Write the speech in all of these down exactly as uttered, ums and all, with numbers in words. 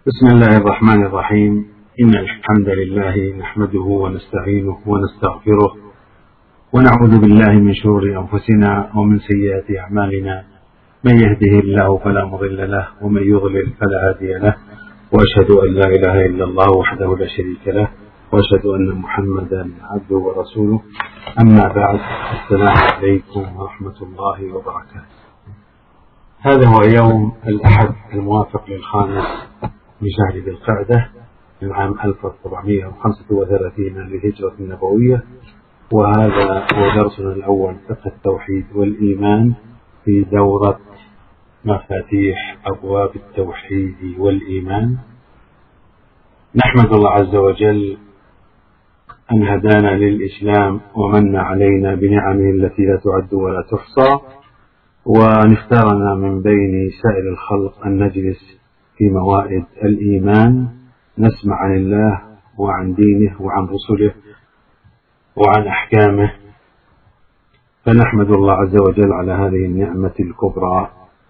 بسم الله الرحمن الرحيم. إن الحمد لله نحمده ونستعينه ونستغفره ونعوذ بالله من شرور أنفسنا ومن سيئات أعمالنا، من يهده الله فلا مضل له ومن يضلل فلا هادي له، وأشهد أن لا إله إلا الله وحده لا شريك له، وأشهد أن محمدا عبده ورسوله. أما بعد، السلام عليكم ورحمة الله وبركاته. هذا هو يوم الأحد الموافق للخامس من شهر ذي القعدة من عام ألف وأربعمائة وخمسة وثلاثين للهجرة النبوية، وهذا هو درسنا الأول فقه التوحيد والإيمان في دورة مفاتيح أبواب التوحيد والإيمان. نحمد الله عز وجل أن هدانا للإسلام ومن علينا بنعمه التي لا تعد ولا تحصى، ونختارنا من بين سائر الخلق أن نجلس في موائد الإيمان نسمع عن الله وعن دينه وعن رسله وعن أحكامه، فنحمد الله عز وجل على هذه النعمة الكبرى.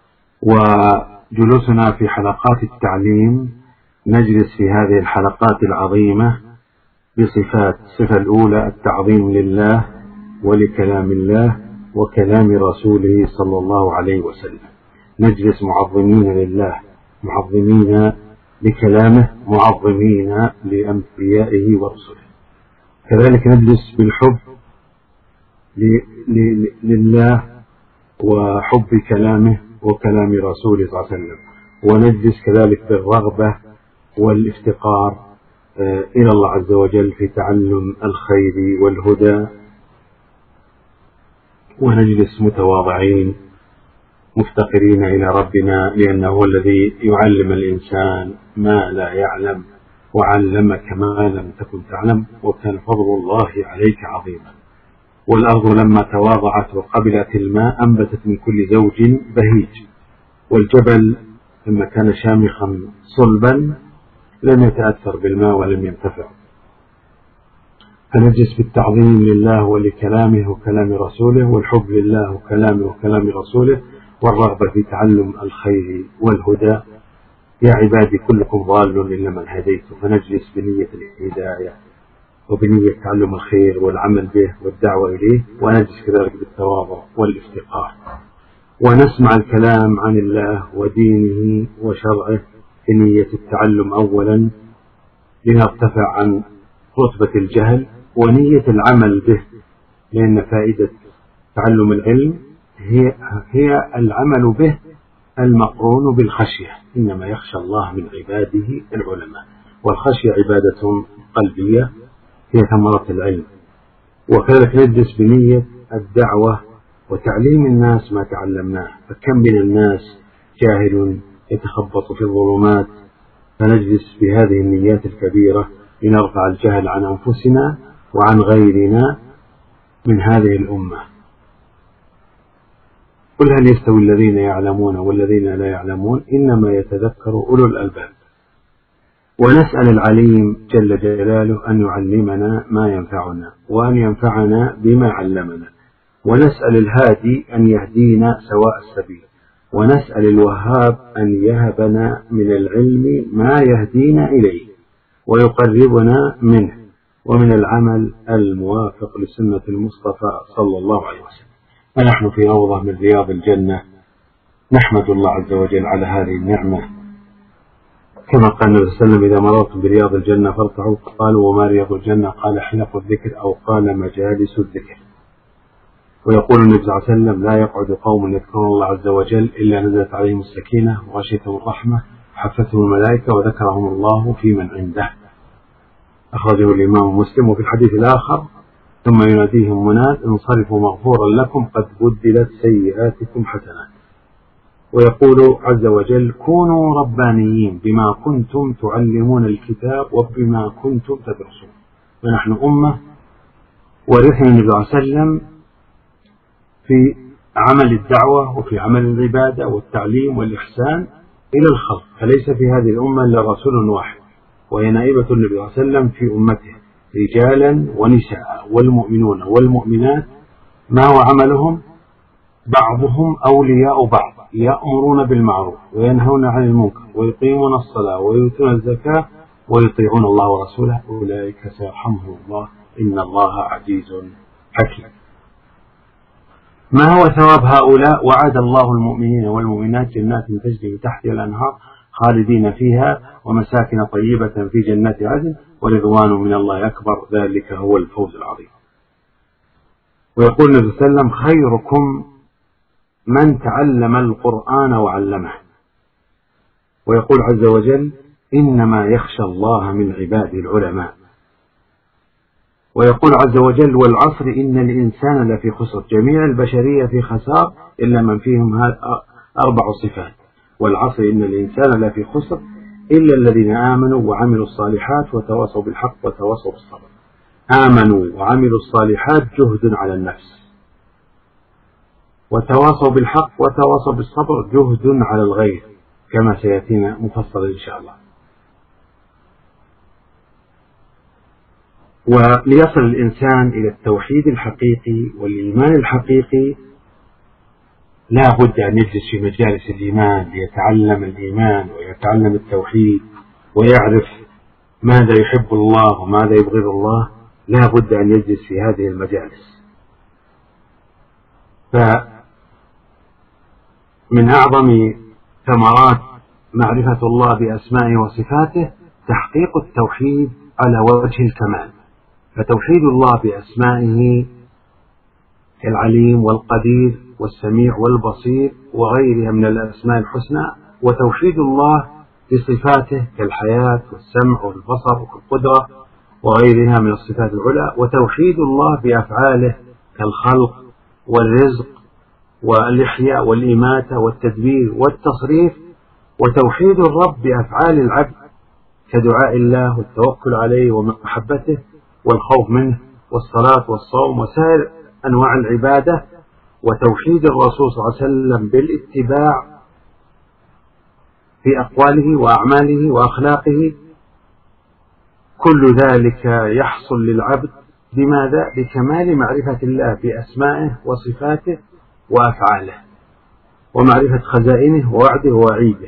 وجلوسنا في حلقات التعليم نجلس في هذه الحلقات العظيمة بصفات: الصفة الأولى التعظيم لله ولكلام الله وكلام رسوله صلى الله عليه وسلم، نجلس معظمين لله، معظمين لكلامه، معظمين لأنبيائه ورسله. كذلك نجلس بالحب لله وحب كلامه وكلام رسوله صلى الله عليه وسلم، ونجلس كذلك بالرغبة والافتقار إلى الله عز وجل في تعلم الخير والهدى، ونجلس متواضعين مفتقرين إلى ربنا، لأنه هو الذي يعلم الإنسان ما لا يعلم وعلمك ما لم تكن تعلم وكان فضل الله عليك عظيما. والأرض لما تواضعت وقبلت الماء أنبتت من كل زوج بهيج، والجبل لما كان شامخا صلبا لم يتأثر بالماء ولم ينتفع. فنجلس بالتعظيم لله ولكلامه وكلام رسوله، والحب لله وكلامه وكلام رسوله، والرغبة في تعلم الخير والهدى. يا عبادي كلكم ضال إلا من هديته، فنجلس بنية الهداية وبنية تعلم الخير والعمل به والدعوة إليه، ونجلس كذلك بالتواضع والافتقار، ونسمع الكلام عن الله ودينه وشرعه بنية التعلم أولا لنرتفع عن رتبة الجهل، ونية العمل به، لأن فائدة تعلم العلم هي, هي العمل به المقرون بالخشية. إنما يخشى الله من عباده العلماء، والخشية عبادة قلبية هي ثمرة العلم. وكذلك نجلس بنية الدعوة وتعليم الناس ما تعلمناه، فكم من الناس جاهل يتخبط في الظلمات، فنجلس بهذه النيات الكبيرة لنرفع الجهل عن أنفسنا وعن غيرنا من هذه الأمة. قل هل يستوي الذين يعلمون والذين لا يعلمون، إنما يتذكر أولو الألباب. ونسأل العليم جل جلاله أن يعلمنا ما ينفعنا وأن ينفعنا بما علمنا، ونسأل الهادي أن يهدينا سواء السبيل، ونسأل الوهاب أن يهبنا من العلم ما يهدينا إليه ويقربنا منه، ومن العمل الموافق لسنة المصطفى صلى الله عليه وسلم. ونحن في روضة من رياض الجنة، نحمد الله عز وجل على هذه النعمة، كما قال النبي صلى الله عليه وسلم: إذا مررتم برياض الجنة فارتعوا. قالوا: وما رياض الجنة؟ قال: حلق الذكر، أو قال: مجالس الذكر. ويقول النبي صلى الله عليه وسلم: لا يقعد قوم يذكرون الله عز وجل إلا نزلت عليهم السكينة وغشيتهم الرحمة وحفتهم الملائكة وذكرهم الله في من عنده. أخرجه الإمام مسلم. وفي الحديث الآخر: ثم يناديهم مناد: انصرفوا مغفورا لكم قد بدلت سيئاتكم حسنات. ويقول عز وجل: كونوا ربانيين بما كنتم تعلمون الكتاب وبما كنتم تدرسون. ونحن أمة ورثنا النبي صلى الله عليه وسلم في عمل الدعوة وفي عمل العبادة والتعليم والإحسان إلى الخلق، فليس في هذه الأمة إلا رسول واحد، وهي نائبة النبي صلى الله عليه وسلم في أمته، رجالا ونساء، والمؤمنون والمؤمنات ما هو عملهم؟ بعضهم أولياء بعض، يأمرون بالمعروف وينهون عن المنكر ويقيمون الصلاة ويؤتون الزكاة ويطيعون الله ورسوله أولئك سيرحمهم الله إن الله عزيز حكيم. ما هو ثواب هؤلاء؟ وعد الله المؤمنين والمؤمنات جنات تجري من تحتها الأنهار خالدين فيها ومساكن طيبة في جنات عدن ورضوان من الله أكبر ذلك هو الفوز العظيم. ويقول النبي صلى الله عليه وسلم خيركم من تعلم القرآن وعلمه. ويقول عز وجل إنما يخشى الله من عباده العلماء. ويقول عز وجل والعصر إن الإنسان لفي خسر جميع البشرية في خسار إلا من فيهم أربع صفات. والعصر إن الإنسان لفي خسر إلا الذين آمنوا وعملوا الصالحات وتواصوا بالحق وتواصوا بالصبر. آمنوا وعملوا الصالحات جهد على النفس، وتواصوا بالحق وتواصوا بالصبر جهد على الغير كما سيأتينا مفصلا إن شاء الله. وليصل الإنسان إلى التوحيد الحقيقي والإيمان الحقيقي لا بد أن يجلس في مجالس الإيمان ليتعلم الإيمان ويتعلم التوحيد ويعرف ماذا يحب الله وماذا يبغض الله. لا بد أن يجلس في هذه المجالس. فمن أعظم ثمرات معرفة الله بأسمائه وصفاته تحقيق التوحيد على وجه الكمال. فتوحيد الله بأسمائه كالعليم والقدير والسميع والبصير وغيرها من الأسماء الحسنى، وتوحيد الله بصفاته كالحياة والسمع والبصر والقدرة وغيرها من الصفات العلى، وتوحيد الله بأفعاله كالخلق والرزق والإحياء والإماتة والتدبير والتصريف، وتوحيد الرب بأفعال العبد كدعاء الله والتوكل عليه ومحبته والخوف منه والصلاة والصوم وسائر أنواع العبادة، وتوحيد الرسول صلى الله عليه وسلم بالاتباع في أقواله وأعماله وأخلاقه. كل ذلك يحصل للعبد بماذا؟ بكمال معرفة الله بأسمائه وصفاته وأفعاله ومعرفة خزائنه ووعده ووعيده.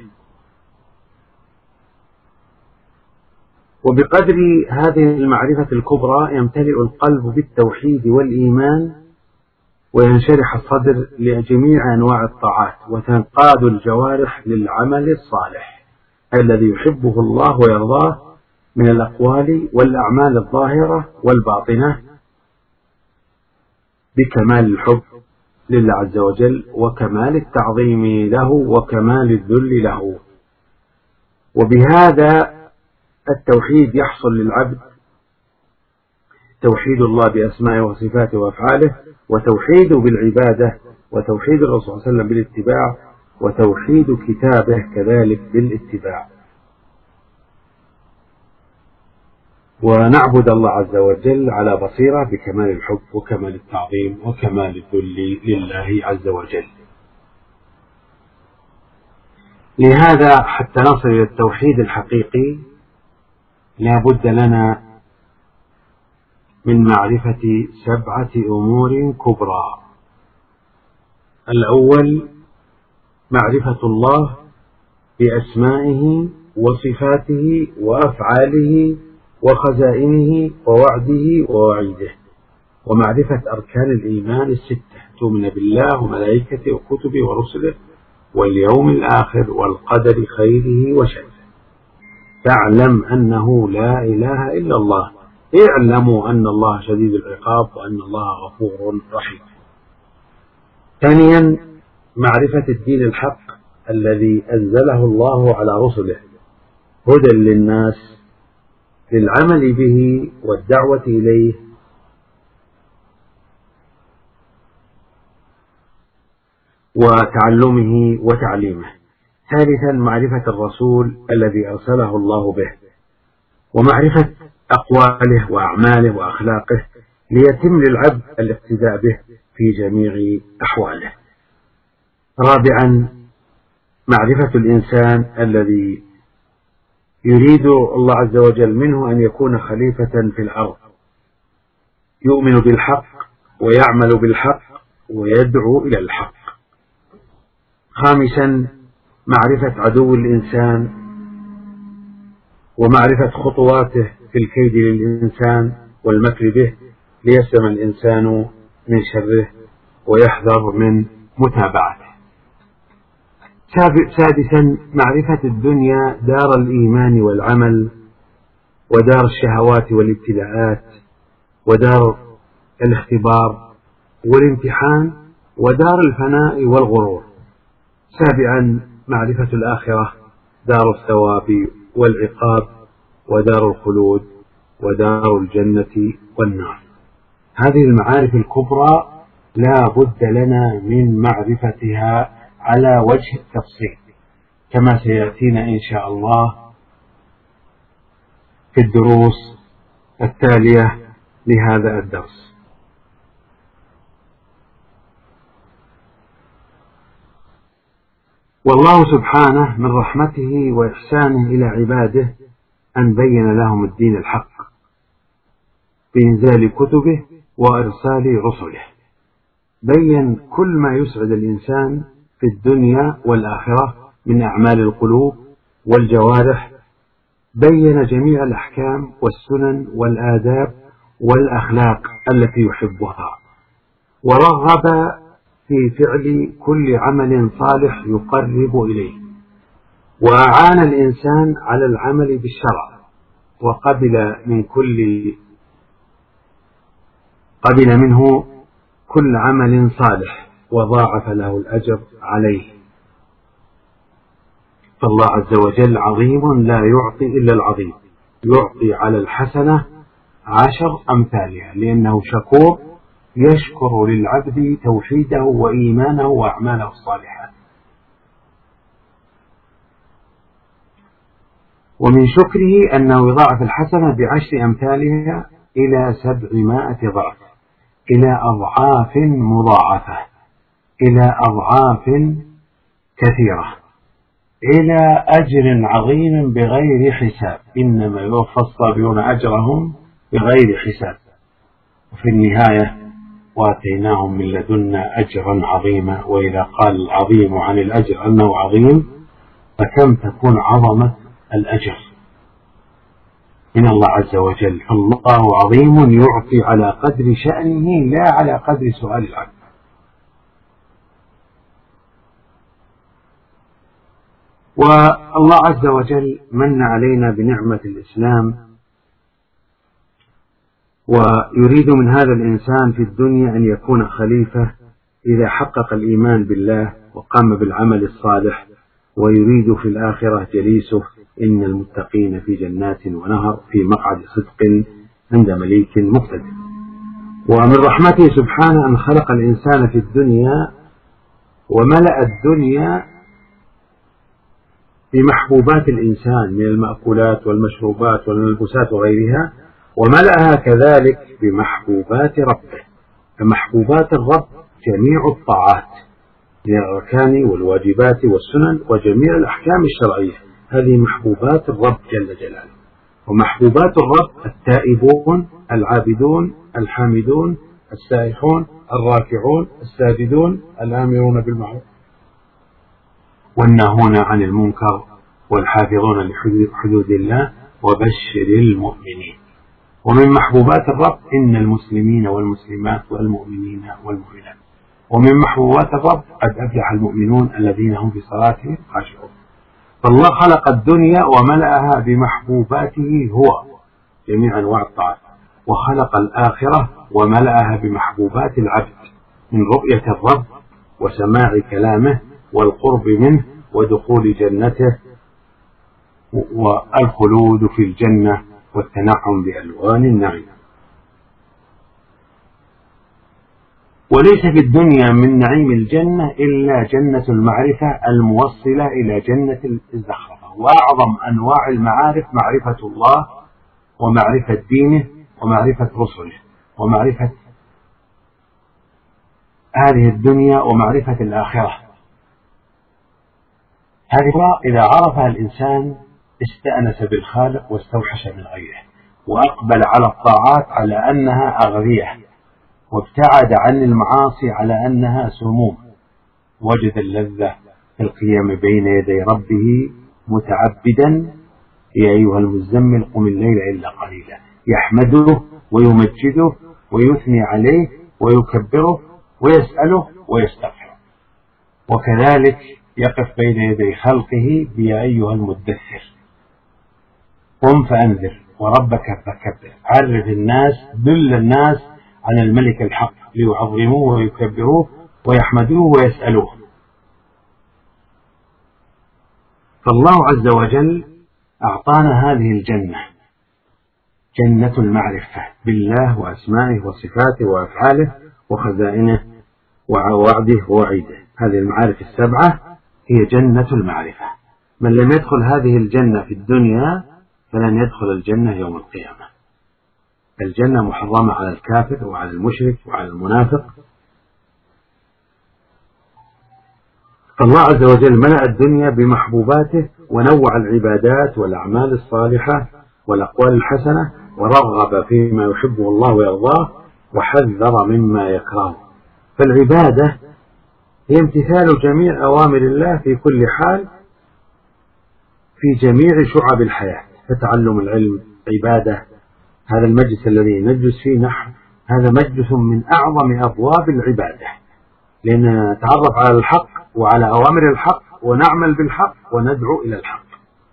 وبقدر هذه المعرفة الكبرى يمتلئ القلب بالتوحيد والإيمان وينشرح الصدر لجميع أنواع الطاعات وتنقاد الجوارح للعمل الصالح الذي يحبه الله ويرضاه من الأقوال والأعمال الظاهرة والباطنة بكمال الحب لله عز وجل وكمال التعظيم له وكمال الذل له. وبهذا التوحيد يحصل للعبد توحيد الله بأسمائه وصفاته وأفعاله، وتوحيده بالعبادة، وتوحيد الرسول صلى الله عليه وسلم بالاتباع، وتوحيد كتابه كذلك بالاتباع. ونعبد الله عز وجل على بصيرة بكمال الحب وكمال التعظيم وكمال الذل لله عز وجل. لهذا حتى نصل إلى التوحيد الحقيقي لا بد لنا من معرفة سبعة أمور كبرى. الأول معرفة الله بأسمائه وصفاته وأفعاله وخزائنه ووعده ووعيده، ومعرفة أركان الإيمان الستة: تؤمن بالله وملائكته وكتبه ورسله واليوم الآخر والقدر خيره وشره. تعلم أنه لا إله إلا الله. اعلموا أن الله شديد العقاب وأن الله غفور رحيم. ثانيا معرفة الدين الحق الذي أنزله الله على رسله هدى للناس للعمل به والدعوة إليه وتعلمه وتعليمه. ثالثا معرفة الرسول الذي أرسله الله به ومعرفة أقواله وأعماله وأخلاقه ليتم للعبد الاقتداء به في جميع أحواله. رابعا معرفة الإنسان الذي يريد الله عز وجل منه أن يكون خليفة في الأرض يؤمن بالحق ويعمل بالحق ويدعو إلى الحق. خامسا معرفة عدو الإنسان ومعرفة خطواته في الكيد للإنسان والمكر به ليسلم الإنسان من شره ويحذر من متابعته. سادسا معرفة الدنيا دار الإيمان والعمل ودار الشهوات والابتلاءات ودار الاختبار والامتحان ودار الفناء والغرور. سابعا معرفة الآخرة دار الثواب والعقاب ودار الخلود ودار الجنة والنار. هذه المعارف الكبرى لا بد لنا من معرفتها على وجه التفصيل كما سيأتينا إن شاء الله في الدروس التالية لهذا الدرس. والله سبحانه من رحمته وإحسانه إلى عباده أن بين لهم الدين الحق بإنزال كتبه وإرسال رسله. بين كل ما يسعد الإنسان في الدنيا والآخرة من أعمال القلوب والجوارح. بين جميع الأحكام والسنن والآداب والأخلاق التي يحبها، ورغب في فعل كل عمل صالح يقرب إليه، وأعان الإنسان على العمل بالشرع، وقبل من كل قبل منه كل عمل صالح وضاعف له الأجر عليه. فالله عز وجل عظيم لا يعطي إلا العظيم، يعطي على الحسنة عشر أمثالها، لأنه شكور يشكر للعبد توحيده وإيمانه وأعماله الصالحات. ومن شكره أنه يضاعف الحسنة بعشر أمثالها إلى سبعمائة ضعف، إلى أضعاف مضاعفة، إلى أضعاف كثيرة، إلى أجر عظيم بغير حساب. إنما يوفى الصابرون أجرهم بغير حساب. وفي النهاية وآتيناهم من لدنا أجرا عظيما. وإذا قال العظيم عن الأجر أنه عظيم فكم تكون عظمة الأجر من الله عز وجل. فالله عظيم يعطي على قدر شأنه لا على قدر سؤال العبد. والله عز وجل من علينا بنعمة الإسلام، ويريد من هذا الإنسان في الدنيا أن يكون خليفة إذا حقق الإيمان بالله وقام بالعمل الصالح، ويريد في الآخرة جليسه إن المتقين في جنات ونهر في مقعد صدق عند مليك مقتدر. ومن رحمته سبحانه أن خلق الإنسان في الدنيا وملأ الدنيا بمحبوبات الإنسان من المأكولات والمشروبات والملبوسات وغيرها، وملأها كذلك بمحبوبات ربه. فمحبوبات الرب جميع الطاعات من الأركان والواجبات والسنن وجميع الأحكام الشرعية، هذه محبوبات الرب جل جلاله. ومحبوبات الرب التائبون العابدون الحامدون السائحون الراكعون الساجدون الآمرون بالمعروف والناهون عن المنكر والحافظون لحدود الله وبشر المؤمنين. ومن محبوبات الرب إن المسلمين والمسلمات والمؤمنين والمؤمنات. ومن محبوبات الرب قد أفلح المؤمنون الذين هم في صلاتهم خاشعون. فالله خلق الدنيا وملأها بمحبوباته هو جميع أنواع الطاعات، وخلق الآخرة وملأها بمحبوبات العبد من رؤية الرب وسماع كلامه والقرب منه ودخول جنته والخلود في الجنة والتنعم بألوان النعيم. وليس في الدنيا من نعيم الجنة إلا جنة المعرفة الموصلة إلى جنة الزخرفة. وأعظم أنواع المعارف معرفة الله ومعرفة دينه ومعرفة رسله ومعرفة هذه الدنيا ومعرفة الآخرة. هذه إذا عرفها الإنسان استأنس بالخالق واستوحش من غيره، وأقبل على الطاعات على أنها أغذية، وابتعد عن المعاصي على أنها سموم، وجد اللذة القيام بين يدي ربه متعبدا: يا أيها المزمل قم الليل إلا قليلا، يحمده ويمجده ويثني عليه ويكبره ويسأله ويستغفره. وكذلك يقف بين يدي خلقه: يا أيها المدثر قم فأنذر وربك فكبر، عرف الناس، دل الناس على الملك الحق ليعظموه ويكبروه ويحمدوه ويسألوه. فالله عز وجل أعطانا هذه الجنة، جنة المعرفة بالله وأسمائه وصفاته وأفعاله وخزائنه ووعده ووعيده. هذه المعارف السبعة هي جنة المعرفة. من لم يدخل هذه الجنة في الدنيا فلن يدخل الجنة يوم القيامة. الجنة محرمة على الكافر وعلى المشرك وعلى المنافق. فالله عز وجل ملأ الدنيا بمحبوباته ونوع العبادات والأعمال الصالحة والأقوال الحسنة، ورغب فيما يحبه الله ويرضاه وحذر مما يكرهه. فالعبادة هي امتثال جميع أوامر الله في كل حال في جميع شعب الحياة. فتعلم العلم عبادة. هذا المجلس الذي نجلس فيه نحن هذا مجلس من أعظم أبواب العبادة، لأننا نتعرف على الحق وعلى أوامر الحق ونعمل بالحق وندعو إلى الحق.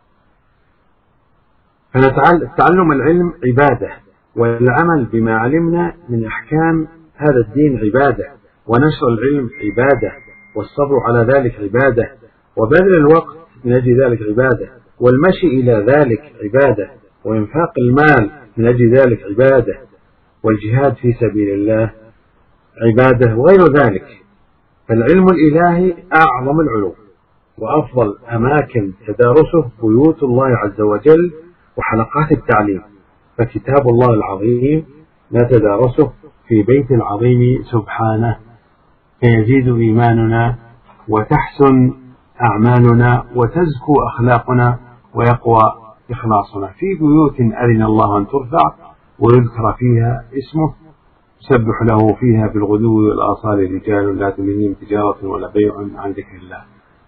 فتعلم العلم عبادة، والعمل بما علمنا من أحكام هذا الدين عبادة، ونشر العلم عبادة، والصبر على ذلك عبادة، وبذل الوقت من أجل ذلك عبادة، والمشي إلى ذلك عبادة، وإنفاق المال من أجل ذلك عبادة، والجهاد في سبيل الله عبادة، وغير ذلك. فالعلم الإلهي أعظم العلوم، وأفضل أماكن تدارسه بيوت الله عز وجل وحلقات التعليم. فكتاب الله العظيم نتدارسه في بيت العظيم سبحانه، فيزيد إيماننا وتحسن أعمالنا وتزكو أخلاقنا ويقوى إخلاصنا في بيوت أذن الله أن ترفع ويذكر فيها اسمه، يسبح له فيها بالغدو والآصال رجال لا تلهيهم تجارة ولا بيع عن ذكر الله.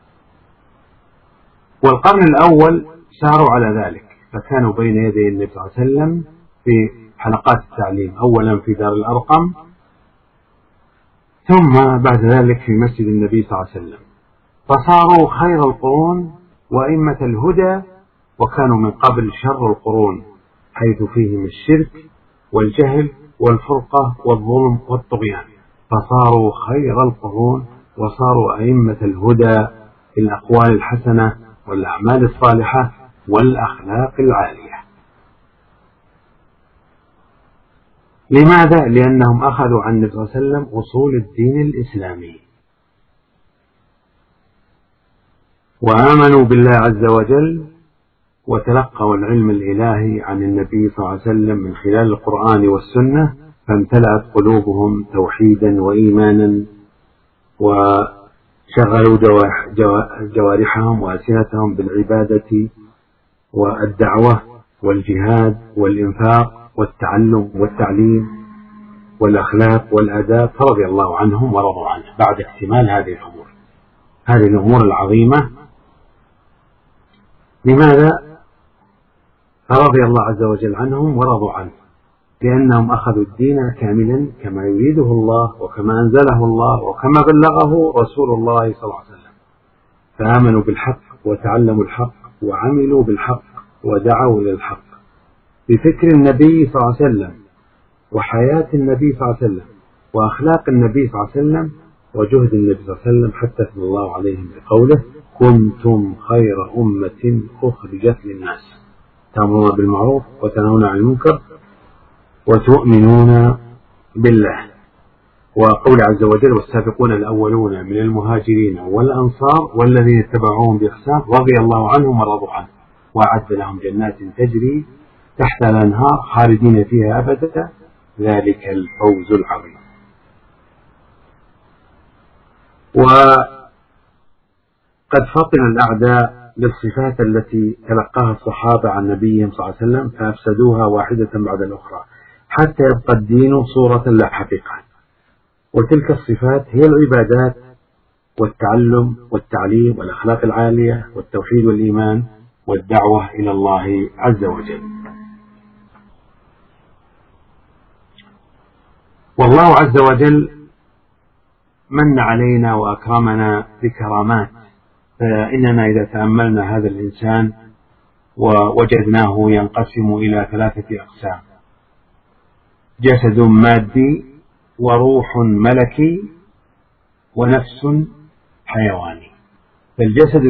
والقرن الأول ساروا على ذلك، فكانوا بين يدي النبي صلى الله عليه وسلم في حلقات التعليم، أولا في دار الأرقم، ثم بعد ذلك في مسجد النبي صلى الله عليه وسلم. فصاروا خير القرون وأئمة الهدى، وكانوا من قبل شر القرون حيث فيهم الشرك والجهل والفرقة والظلم والطغيان. فصاروا خير القرون وصاروا أئمة الهدى في الأقوال الحسنة والأعمال الصالحة والأخلاق العالية. لماذا؟ لأنهم أخذوا عن النبي صلى الله عليه وسلم أصول الدين الإسلامي، وآمنوا بالله عز وجل، وتلقوا العلم الإلهي عن النبي صلى الله عليه وسلم من خلال القرآن والسنة، فامتلأت قلوبهم توحيدا وإيمانا، وشغلوا جوارحهم وألسنتهم بالعبادة والدعوة والجهاد والإنفاق والتعلم والتعليم والأخلاق والآداب، فرضي الله عنهم ورضوا عنه بعد اكتمال هذه الأمور هذه الأمور العظيمة. لماذا؟ فرضي الله عز وجل عنهم ورضوا عنه، لأنهم أخذوا الدين كاملا كما يريده الله وكما أنزله الله وكما بلغه رسول الله صلى الله عليه وسلم، فآمنوا بالحق وتعلموا الحق وعملوا بالحق ودعوا إلى الحق بفكر النبي صلى الله عليه وسلم وحياة النبي صلى الله عليه وسلم وأخلاق النبي صلى الله عليه وسلم وجهد النبي صلى الله عليه وسلم، حتى صلى الله عليهم بقوله: كنتم خير أمة أخرجت للناس تأمرون بالمعروف وتنهون عن المنكر وتؤمنون بالله. وقول عز وجل: والسابقون الأولون من المهاجرين والأنصار والذين اتبعوهم بإحسان رضي الله عنهم ورضوا عنه وأعد لهم جنات تجري تحت الأنهار خالدين فيها أبدا ذلك الفوز العظيم. وقد فطن الأعداء للصفات التي تلقاها الصحابة عن نبيهم صلى الله عليه وسلم فأفسدوها واحدة بعد الأخرى حتى يبقى الدين صورة لا حقيقة. وتلك الصفات هي العبادات والتعلم والتعليم والأخلاق العالية والتوحيد والإيمان والدعوة إلى الله عز وجل. والله عز وجل من علينا وأكرمنا بكرامات، فإننا إذا تأملنا هذا الإنسان ووجدناه ينقسم إلى ثلاثة أقسام: جسد مادي وروح ملكي ونفس حيواني. فالجسد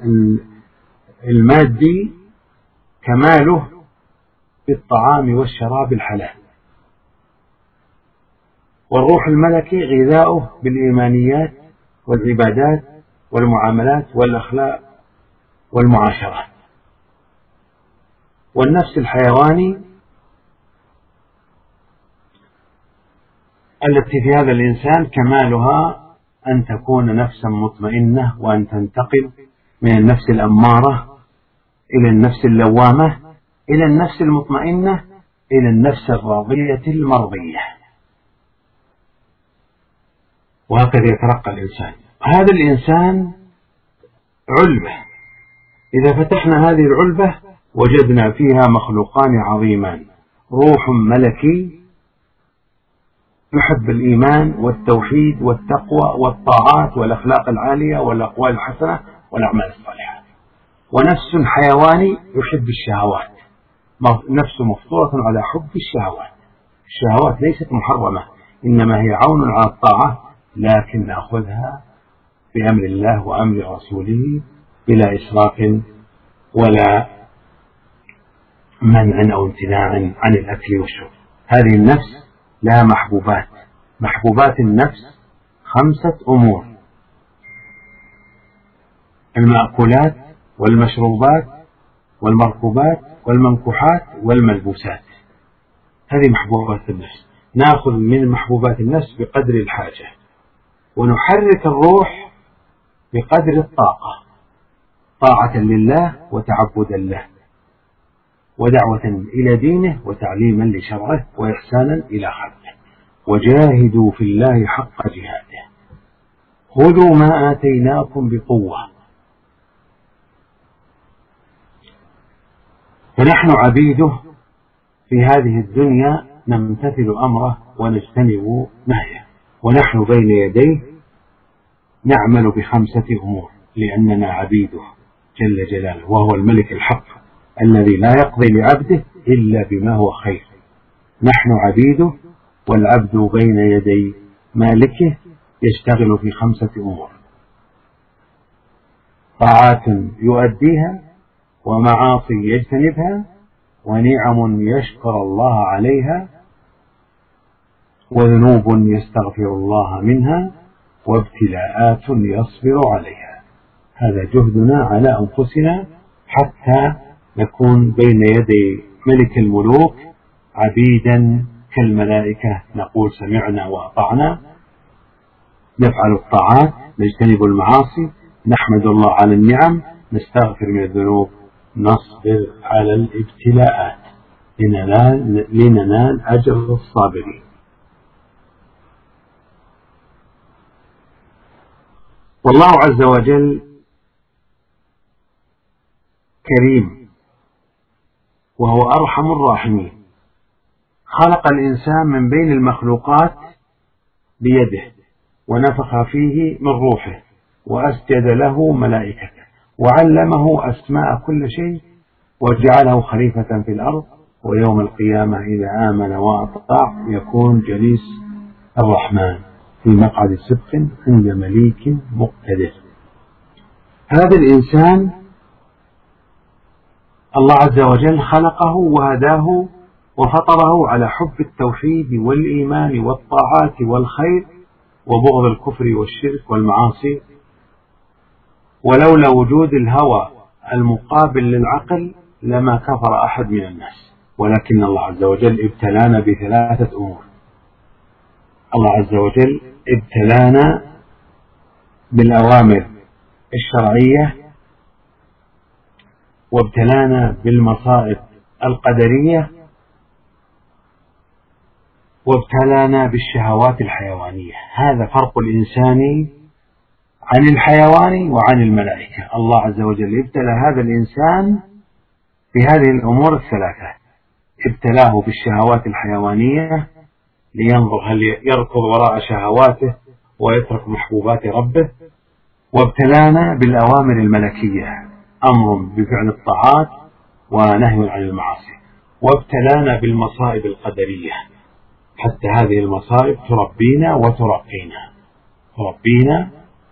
المادي كماله بالطعام والشراب الحلال، والروح الملكي غذاؤه بالإيمانيات والعبادات والمعاملات والأخلاق والمعاشرات. والنفس الحيواني التي في هذا الإنسان كمالها أن تكون نفسا مطمئنة، وأن تنتقل من النفس الأمارة إلى النفس اللوامة إلى النفس المطمئنة إلى النفس الراضية المرضية، وهكذا يترقى الإنسان. هذا الإنسان علبة، إذا فتحنا هذه العلبة وجدنا فيها مخلوقان عظيمان: روح ملكي يحب الإيمان والتوحيد والتقوى والطاعات والأخلاق العالية والأقوال الحسنة والأعمال الصالحة، ونفس حيواني يحب الشهوات، نفس مفطورة على حب الشهوات. الشهوات ليست محرمة، إنما هي عون على الطاعة، لكن نأخذها بأمر الله وأمر رسوله بلا إسراف ولا منع أو امتناع عن الأكل والشرب. هذه النفس لها محبوبات. محبوبات النفس خمسة أمور: المأكولات والمشروبات والمركوبات والمنكوحات والملبوسات. هذه محبوبات النفس. نأخذ من محبوبات النفس بقدر الحاجة، ونحرك الروح بقدر الطاقة، طاعة لله وتعبدا له، ودعوة إلى دينه وتعليما لشرعه وإحسانا إلى خلقه. وجاهدوا في الله حق جهاده، خذوا ما آتيناكم بقوة. فنحن عبيده في هذه الدنيا، نمتثل أمره ونجتنب نهيه، ونحن بين يديه نعمل بخمسة أمور، لأننا عبيده جل جلاله، وهو الملك الحق الذي لا يقضي لعبده إلا بما هو خير. نحن عبيده، والعبد بين يدي مالكه يشتغل في خمسة أمور: طاعات يؤديها، ومعاصي يجتنبها، ونعم يشكر الله عليها، وذنوب يستغفر الله منها، وابتلاءات يصبر عليها. هذا جهدنا على أنفسنا حتى نكون بين يدي ملك الملوك عبيدا كالملائكة، نقول سمعنا وأطعنا، نفعل الطاعات، نجتنب المعاصي، نحمد الله على النعم، نستغفر من الذنوب، نصبر على الابتلاءات لننال, لننال أجر الصابرين. والله عز وجل كريم، وهو أرحم الراحمين. خلق الإنسان من بين المخلوقات بيده، ونفخ فيه من روحه، وأسجد له ملائكته، وعلمه أسماء كل شيء، وجعله خليفة في الأرض، ويوم القيامة إذا آمن وأطاع يكون جليس الرحمن في مقعد صدق عند مليك مقتدر. هذا الإنسان الله عز وجل خلقه وهداه وفطره على حب التوحيد والإيمان والطاعات والخير، وبغض الكفر والشرك والمعاصي. ولولا وجود الهوى المقابل للعقل لما كفر أحد من الناس، ولكن الله عز وجل ابتلانا بثلاثة أمور. الله عز وجل ابتلانا بالأوامر الشرعية، وابتلانا بالمصائب القدرية، وابتلانا بالشهوات الحيوانية. هذا فرق الإنسان عن الحيوان وعن الملائكة. الله عز وجل ابتلى هذا الإنسان بهذه الأمور الثلاثة: ابتلاه بالشهوات الحيوانية لينظر هل يركض وراء شهواته ويترك محبوبات ربه، وابتلانا بالأوامر الملكية، أمر بفعل الطاعات ونهي عن المعاصي، وابتلانا بالمصائب القدرية، حتى هذه المصائب تربينا وترقينا تربينا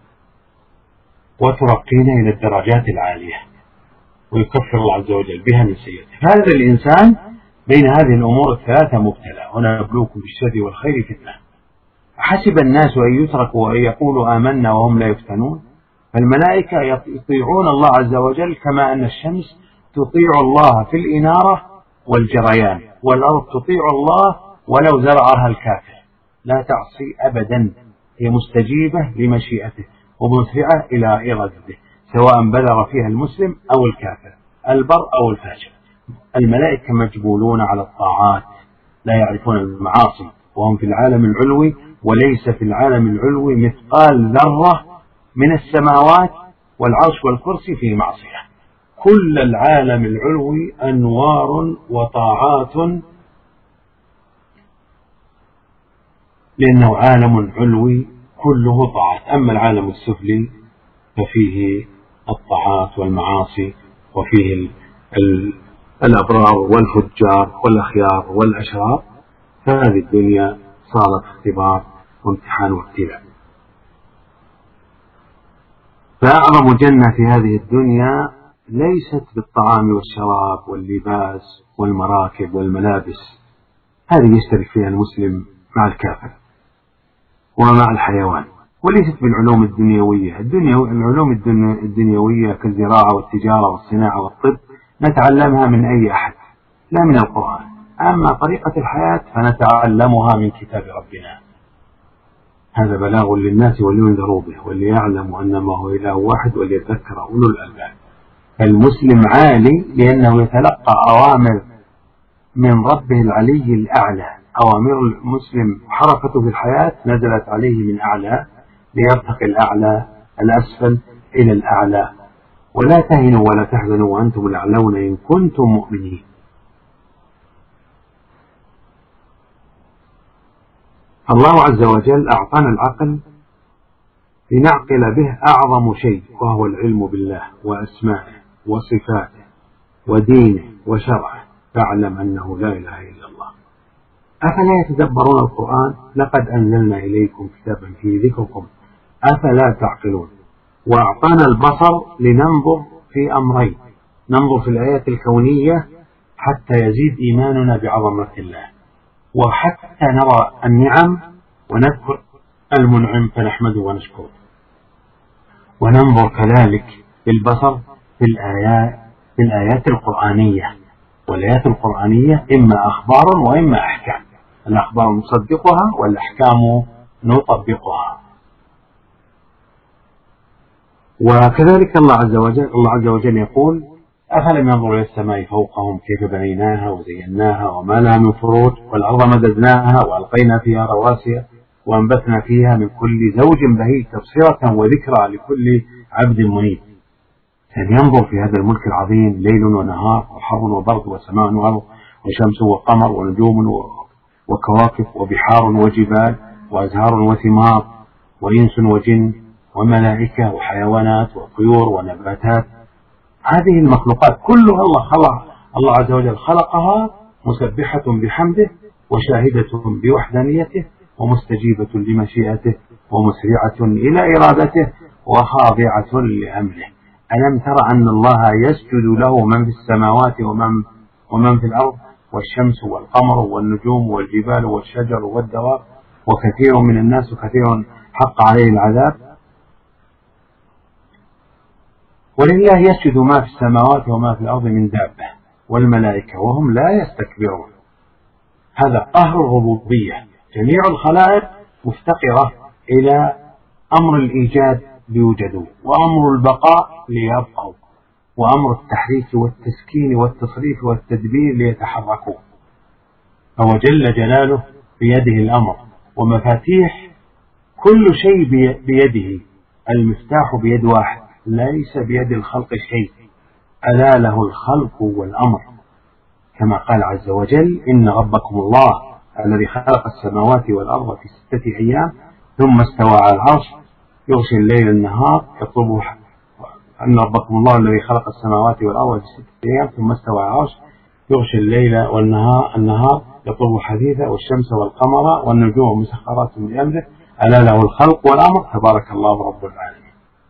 وترقينا إلى الدرجات العالية، ويكفر الله عز وجل بها من سيئاته. هذا الإنسان بين هذه الأمور الثلاثة مبتلى. ونبلوكم بالشر والخير فتنة. حسب الناس أن يتركوا وأن يقولوا آمنا وهم لا يفتنون؟ فالملائكة يطيعون الله عز وجل كما أن الشمس تطيع الله في الإنارة والجريان، والأرض تطيع الله ولو زرعها الكافر، لا تعصي أبدا، هي مستجيبة لمشيئته ومسرعة إلى إرادته، سواء بلغ فيها المسلم أو الكافر، البر أو الفاجر. الملائكة مجبولون على الطاعات، لا يعرفون المعاصي، وهم في العالم العلوي، وليس في العالم العلوي مثقال ذرة من السماوات والعرش والكرسي في معصية. كل العالم العلوي أنوار وطاعات، لأنه عالم علوي كله طاعات. أما العالم السفلي ففيه الطاعات والمعاصي، وفيه ال ال الأبرار والفجار والأخيار والأشرار. فهذه الدنيا صارت اختبار وامتحان وابتلاء. فأعظم جنة في هذه الدنيا ليست بالطعام والشراب واللباس والمراكب والملابس، هذه يشترك فيها المسلم مع الكافر ومع الحيوان، وليست بالعلوم الدنيوية. الدنيا العلوم الدنيوية كالزراعة والتجارة والصناعة والطب نتعلمها من أي أحد، لا من القرآن. أما طريقة الحياة فنتعلمها من كتاب ربنا. هذا بلاغ للناس ولينذروا به وليعلموا أنما هو إله واحد وليذكر أولو الألباب. فالمسلم عالي لأنه يتلقى أوامر من ربه العلي الأعلى. أوامر المسلم حركته في الحياة نزلت عليه من أعلى ليرتقي الأعلى الأسفل إلى الأعلى. ولا تهنوا ولا تحزنوا وأنتم الأعلون إن كنتم مؤمنين. الله عز وجل أعطانا العقل لنعقل به أعظم شيء، وهو العلم بالله وأسمائه وصفاته ودينه وشرعه، فاعلم أنه لا إله إلا الله. أفلا يتدبرون القرآن؟ لقد أنزلنا إليكم كتابا فيه ذكركم أفلا تعقلون. وأعطانا البصر لننظر في أمرين: ننظر في الآيات الكونية حتى يزيد إيماننا بعظمة الله، وحتى نرى النعم ونذكر المنعم فنحمده ونشكره. وننظر كذلك بالبصر في الآيات في الآيات القرآنية، والآيات القرآنية إما أخبار وإما أحكام. الأخبار نصدقها والأحكام نطبقها. وكذلك الله عز وجل الله عز وجل يقول: أفلم ينظروا إلى السماء فوقهم كيف بنيناها وزيناها وما لها من فروج والأرض مددناها وألقينا فيها رواسي وأنبتنا فيها من كل زوج بهيج تبصرة وذكرى لكل عبد منيب. أن ينظر في هذا الملك العظيم، ليل ونهار وحر وبرد وسماء وأرض وشمس وقمر ونجوم وكواكب وبحار وجبال وأزهار وثمار وإنس وجن وملائكة وحيوانات وطيور ونباتات. هذه المخلوقات كلها الله خلق الله عز وجل خلقها مسبحة بحمده وشاهدة بوحدانيته ومستجيبة لمشيئته ومسرعة إلى إرادته وخاضعة لأمره. ألم تر أن الله يسجد له من في السماوات ومن, ومن في الأرض والشمس والقمر والنجوم والجبال والشجر والدواب وكثير من الناس وكثير حق عليه العذاب. ولله يسجد ما في السماوات وما في الأرض من دابة والملائكة وهم لا يستكبرون. هذا قهر الربوبية. جميع الخلائق مفتقرة إلى أمر الإيجاد ليوجدوا، وأمر البقاء ليبقوا، وأمر التحريك والتسكين والتصريف والتدبير ليتحركوا. فهو جل جلاله بيده الأمر، ومفاتيح كل شيء بيده. المفتاح بيد واحد، ليس بيد الخلق شيء. ألا له الخلق والأمر، كما قال عز وجل: إن ربكم الله الذي خلق السماوات والأرض في ستة أيام ثم استوى على العرش يغشي الليل النهار يطلبه. أن ربكم الله الذي خلق السماوات والأرض في ستة أيام ثم استوى على العرش يغشي الليل والنهار النهار يطلبه حديثا والشمس والقمر والنجوم مسخرات بأمره ألا له الخلق والأمر تبارك الله رب العالمين.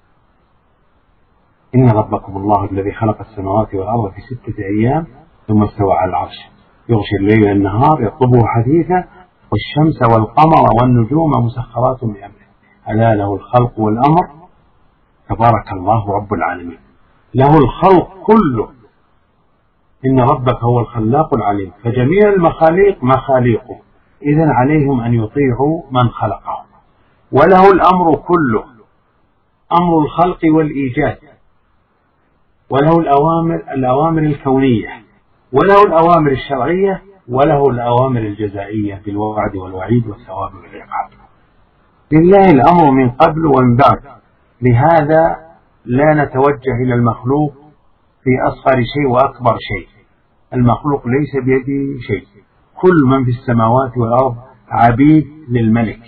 إن ربكم الله الذي خلق السماوات والأرض في ستة أيام ثم استوى على العرش يغشي الليل النهار يطلبه حديثا والشمس والقمر والنجوم مسخرات بأمره ألا له الخلق والأمر تبارك الله رب العالمين. له الخلق كله، إن ربك هو الخلاق العليم، فجميع المخاليق مخاليقه، إذن عليهم أن يطيعوا من خلقهم. وله الأمر كله، أمر الخلق والإيجاد، وله الأوامر الأوامر الكونية، وله الأوامر الشرعية، وله الأوامر الجزائية بالوعد والوعيد والثواب والعقاب. لله الأمر من قبل ومن بعد، لهذا لا نتوجه إلى المخلوق في أصغر شيء وأكبر شيء. المخلوق ليس بيده شيء، كل من في السماوات والأرض عبيد للملك،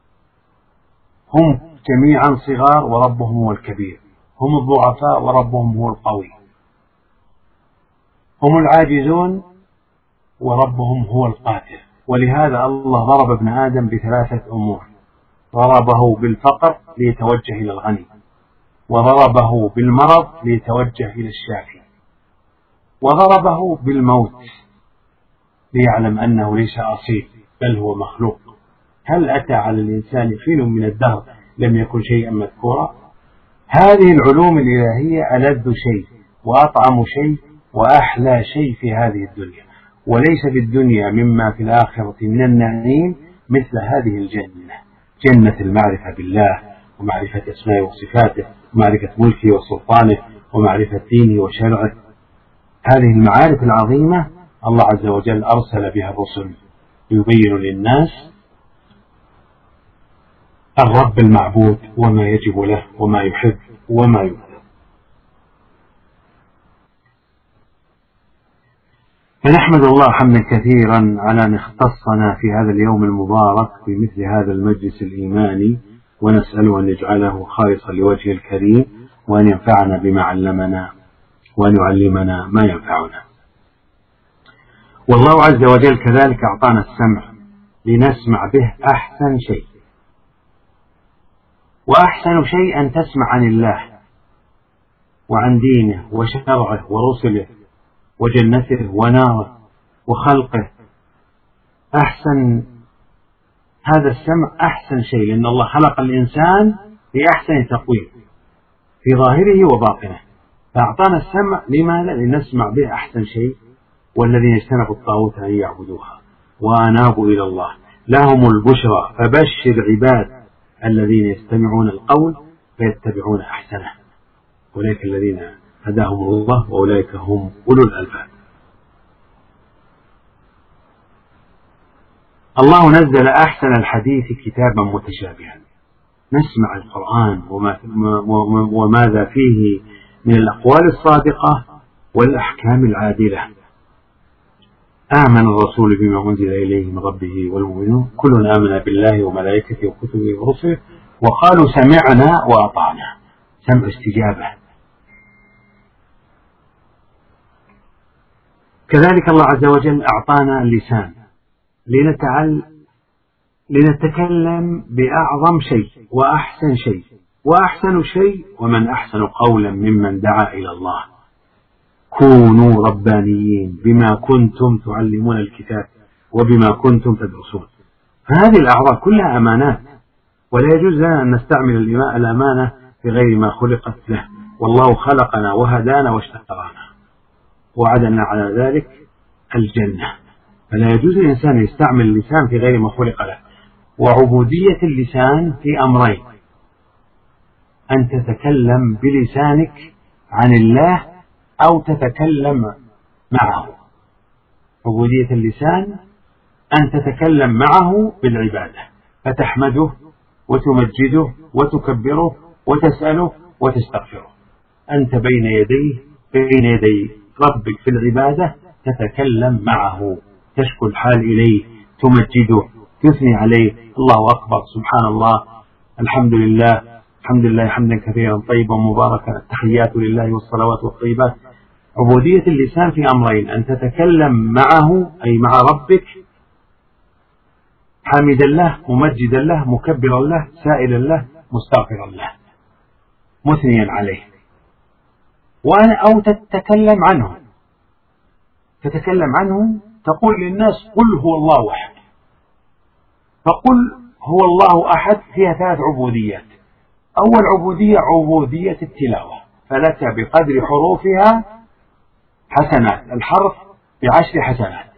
هم جميعا صغار وربهم هو الكبير، هم الضعفاء وربهم هو القوي، هم العاجزون وربهم هو القادر. ولهذا الله ضرب ابن آدم بثلاثة أمور: ضربه بالفقر ليتوجه إلى الغني، وضربه بالمرض ليتوجه إلى الشافي، وضربه بالموت ليعلم أنه ليس أصيل بل هو مخلوق. هل أتى على الإنسان حين من الدهر لم يكن شيئا مذكورا؟ هذه العلوم الإلهية ألذ شيء وأطعم شيء وأحلى شيء في هذه الدنيا، وليس في الدنيا مما في الآخرة من النعيم مثل هذه الجنة، جنة المعرفة بالله ومعرفة أسمائه وصفاته ومعرفة ملكه وسلطانه ومعرفة دينه وشرعه. هذه المعارف العظيمة الله عز وجل أرسل بها الرسل يبين للناس الرب المعبود وما يجب له وما يحب وما يبغض. فنحمد الله حمدا كثيرا على أن اختصنا في هذا اليوم المبارك بمثل هذا المجلس الإيماني، ونسأله أن يجعله خالصا لوجهه الكريم، وأن ينفعنا بما علمنا وأن يعلمنا ما ينفعنا. والله عز وجل كذلك أعطانا السمع لنسمع به أحسن شيء، وأحسن شيء أن تسمع عن الله وعن دينه وشرعه ورسله وجنته وناره وخلقه. أحسن هذا السمع أحسن شيء، لأن الله خلق الإنسان بأحسن تقويم في ظاهره وباطنه، فأعطانا السمع لماذا؟ لنسمع به أحسن شيء. والذين اجتنبوا الطاغوت أن يعبدوها وأنابوا إلى الله لهم البشرى فبشر عباد الذين يستمعون القول فيتبعون أحسنه أولئك الذين هداهم الله وأولئك هم أولو الألباب. الله نزل أحسن الحديث كتابا متشابها، نسمع القرآن وماذا فيه من الأقوال الصادقة والأحكام العادلة. آمن الرسول بما أنزل إليه من ربه والمؤمنون كل آمن بالله وملائكته وكتبه ورسله وقالوا سمعنا وأطعنا، سمع استجابة. كذلك الله عز وجل أعطانا اللسان لنتعل لنتكلم بأعظم شيء وأحسن شيء، وأحسن شيء ومن أحسن قولا ممن دعا إلى الله. كونوا ربانيين بما كنتم تعلمون الكتاب وبما كنتم تدرسون. هذه الأعراض كلها أمانات، ولا يجوز لنا أن نستعمل الأمانة في غير ما خلقت له. والله خلقنا وهدانا واشتقانا وعدنا على ذلك الجنة، فلا يجوز للإنسان أن يستعمل اللسان في غير ما خلق له. وعبودية اللسان في أمرين: أن تتكلم بلسانك عن الله أو تتكلم معه. عبودية اللسان أن تتكلم معه بالعبادة، فتحمده وتمجده وتكبره وتسأله وتستغفره. أنت بين يديه بين يدي ربك في العبادة تتكلم معه، تشكو الحال إليه، تمجده، تثني عليه، الله أكبر، سبحان الله، الحمد لله، الحمد لله حمدا كثيرا طيبا مباركا، التحيات لله والصلوات والطيبات. عبودية اللسان في أمرين: أن تتكلم معه أي مع ربك حامدا له، ممجدا له، مكبرا له، سائلا له، مستغفرا له، مثنيا عليه. وأنا أو تتكلم عنه، تتكلم عنه تقول للناس قل هو الله أحد. فقل هو الله أحد فيها ثلاث عبوديات. أول عبودية عبودية التلاوة، فلك بقدر حروفها حسنات، الحرف بعشر حسنات.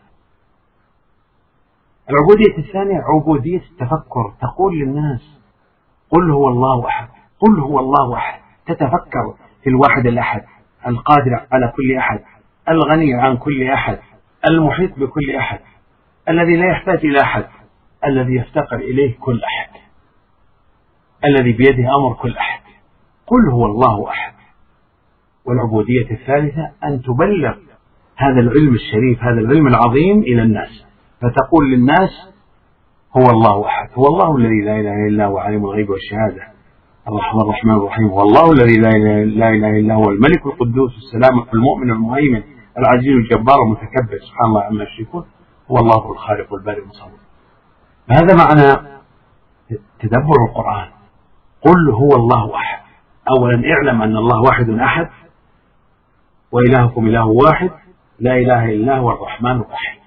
العبودية الثانية عبودية التفكر، تقول للناس قل هو الله أحد، قل هو الله أحد، تتفكر في الواحد الأحد، القادر على كل أحد، الغني عن كل أحد، المحيط بكل أحد، الذي لا يحتاج إلى أحد، الذي يفتقر إليه كل أحد، الذي بيده أمر كل أحد. قل هو الله أحد. والعبودية الثالثة أن تبلغ هذا العلم الشريف، هذا العلم العظيم إلى الناس، فتقول للناس هو الله أحد، هو الله الذي لا إله إلا هو عالم الغيب والشهادة، الرحمن الرحمن الرحيم، هو الله الذي لا إله إلا هو الملك القدوس السلام المؤمن المهيمن العزيز الجبار المتكبر، سبحان الله عما يشركون، هو الله الخالق البارئ المصور. هذا معنى تدبر القرآن. قل هو الله أحد. أولا اعلم أن الله واحد أحد، وإلهكم إله واحد، لا إله إلا هو الرحمن الرحيم.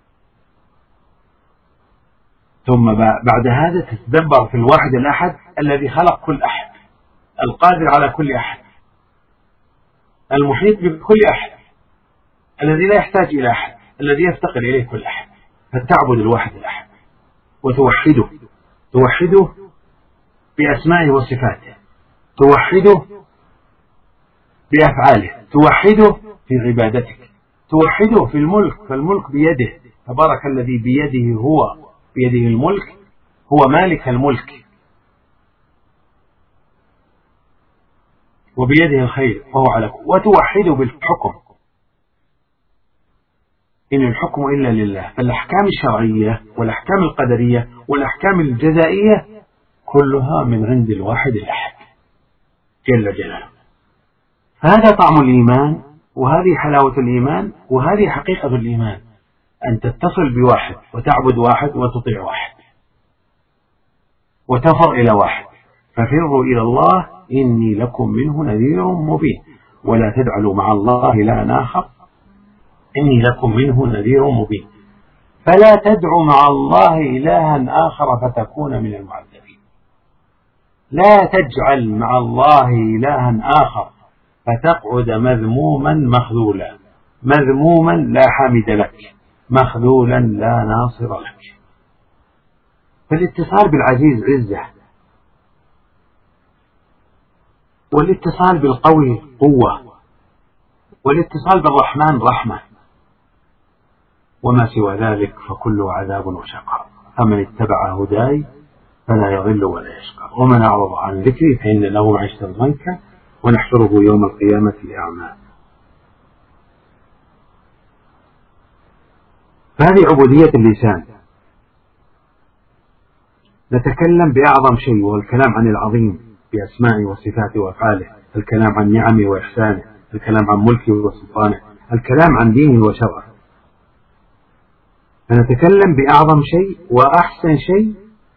ثم بعد هذا تتدبر في الواحد الأحد الذي خلق كل أحد، القادر على كل أحد، المحيط بكل أحد، الذي لا يحتاج إلى أحد، الذي يفتقر إليه كل أحد. فتعبد الواحد الأحد وتوحده، توحده بأسمائه وصفاته، توحده بأفعاله، توحده في عبادتك، توحده في الملك، فالملك بيده، تبارك الذي بيده هو بيده الملك، هو مالك الملك وبيده الخير وهو على كل. وتوحده بالحكم، إن الحكم إلا لله. فالأحكام الشرعية والأحكام القدرية والأحكام الجزائية كلها من عند الواحد الأحد جل جلاله. هذا طعم الإيمان، وهذه حلاوة الإيمان، وهذه حقيقة الإيمان، أن تتصل بواحد وتعبد واحد وتطيع واحد وتفر إلى واحد. ففروا إلى الله إني لكم منه نذير مبين، ولا تجعلوا مع الله إلها آخر إني لكم منه نذير مبين. فلا تدعوا مع الله إلها آخر فتكون من المعذبين. لا تجعل مع الله إلها آخر فتقعد مذموما مخذولا، مذموما لا حامد لك، مخذولا لا ناصر لك. فالاتصال بالعزيز عزة، والاتصال بالقوي قوة، والاتصال بالرحمن رحمة، وما سوى ذلك فكله عذاب وشقاء. فمن اتبع هداي فلا يضل ولا يشقى، ومن أعرض عن ذكري فإن له معيشة ضنكا ونحشره يوم القيامة أعمى. فهذه عبودية اللسان. نتكلم بأعظم شيء، وهو الكلام عن العظيم بأسمائه وصفاته وأفعاله، الكلام عن نعمه وإحسانه، الكلام عن ملكه وسلطانه، الكلام عن دينه وشرعه. فنتكلم بأعظم شيء وأحسن شيء: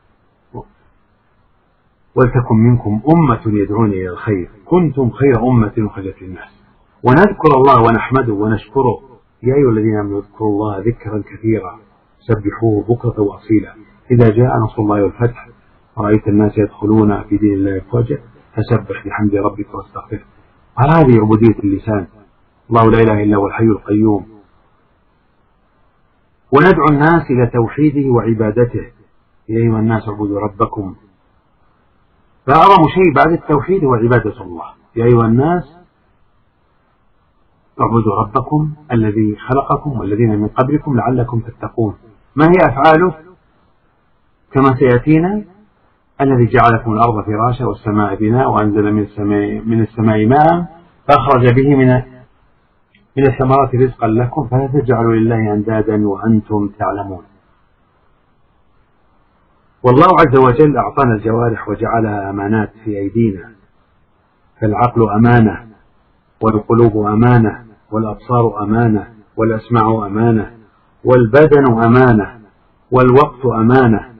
ولتكن منكم أمة يدعون إلى الخير كنتم خير أمة أخرجت للناس. ونذكر الله ونحمده ونشكره. يا أيها الذين آمنوا اذكروا الله ذكرا كثيرا سبحوه بكرة وأصيلا إذا جاء نصر الله والفتح ورأيت الناس يدخلون في دين الله أفواجا فسبح بحمد ربك واستغفره. هذه عبودية اللسان. الله لا إله إلا هو الحي القيوم. وندعو الناس إلى توحيده وعبادته. يا أيها الناس اعبدوا ربكم. فأعظم شيء بعد التوحيد هو عبادة الله. يا أيها الناس اعبدوا ربكم الذي خلقكم والذين من قبلكم لعلكم تتقون. ما هي أفعاله؟ كما سيأتينا الذي جعل لكم الأرض فراشا والسماء بناء وأنزل من السماء, من السماء ماء فأخرج به من من الثمرات رزقا لكم فلا تجعلوا لله أندادا وأنتم تعلمون. والله عز وجل أعطانا الجوارح وجعلها أمانات في أيدينا، فالعقل أمانة، والقلوب أمانة، والأبصار أمانة، والأسماع أمانة، والبدن أمانة، والوقت أمانة.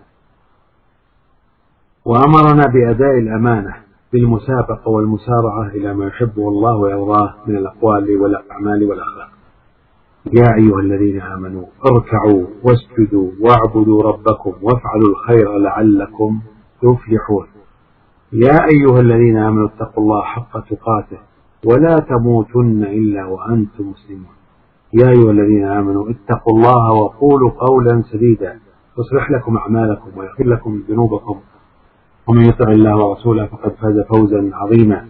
وأمرنا بأداء الأمانة بالمسابقة والمسارعة إلى ما يحبه الله ويرضاه من الأقوال والأعمال والأخلاق. يا أيها الذين آمنوا اركعوا واسجدوا واعبدوا ربكم وافعلوا الخير لعلكم تفلحون. يا أيها الذين آمنوا اتقوا الله حق تقاته ولا تموتن إلا وأنتم مسلمون. يا أيها الذين آمنوا اتقوا الله وقولوا قولا سديدا يصلح لكم أعمالكم ويغفر لكم ذنوبكم، ومن يطع الله ورسوله فقد فاز فوزا عظيما.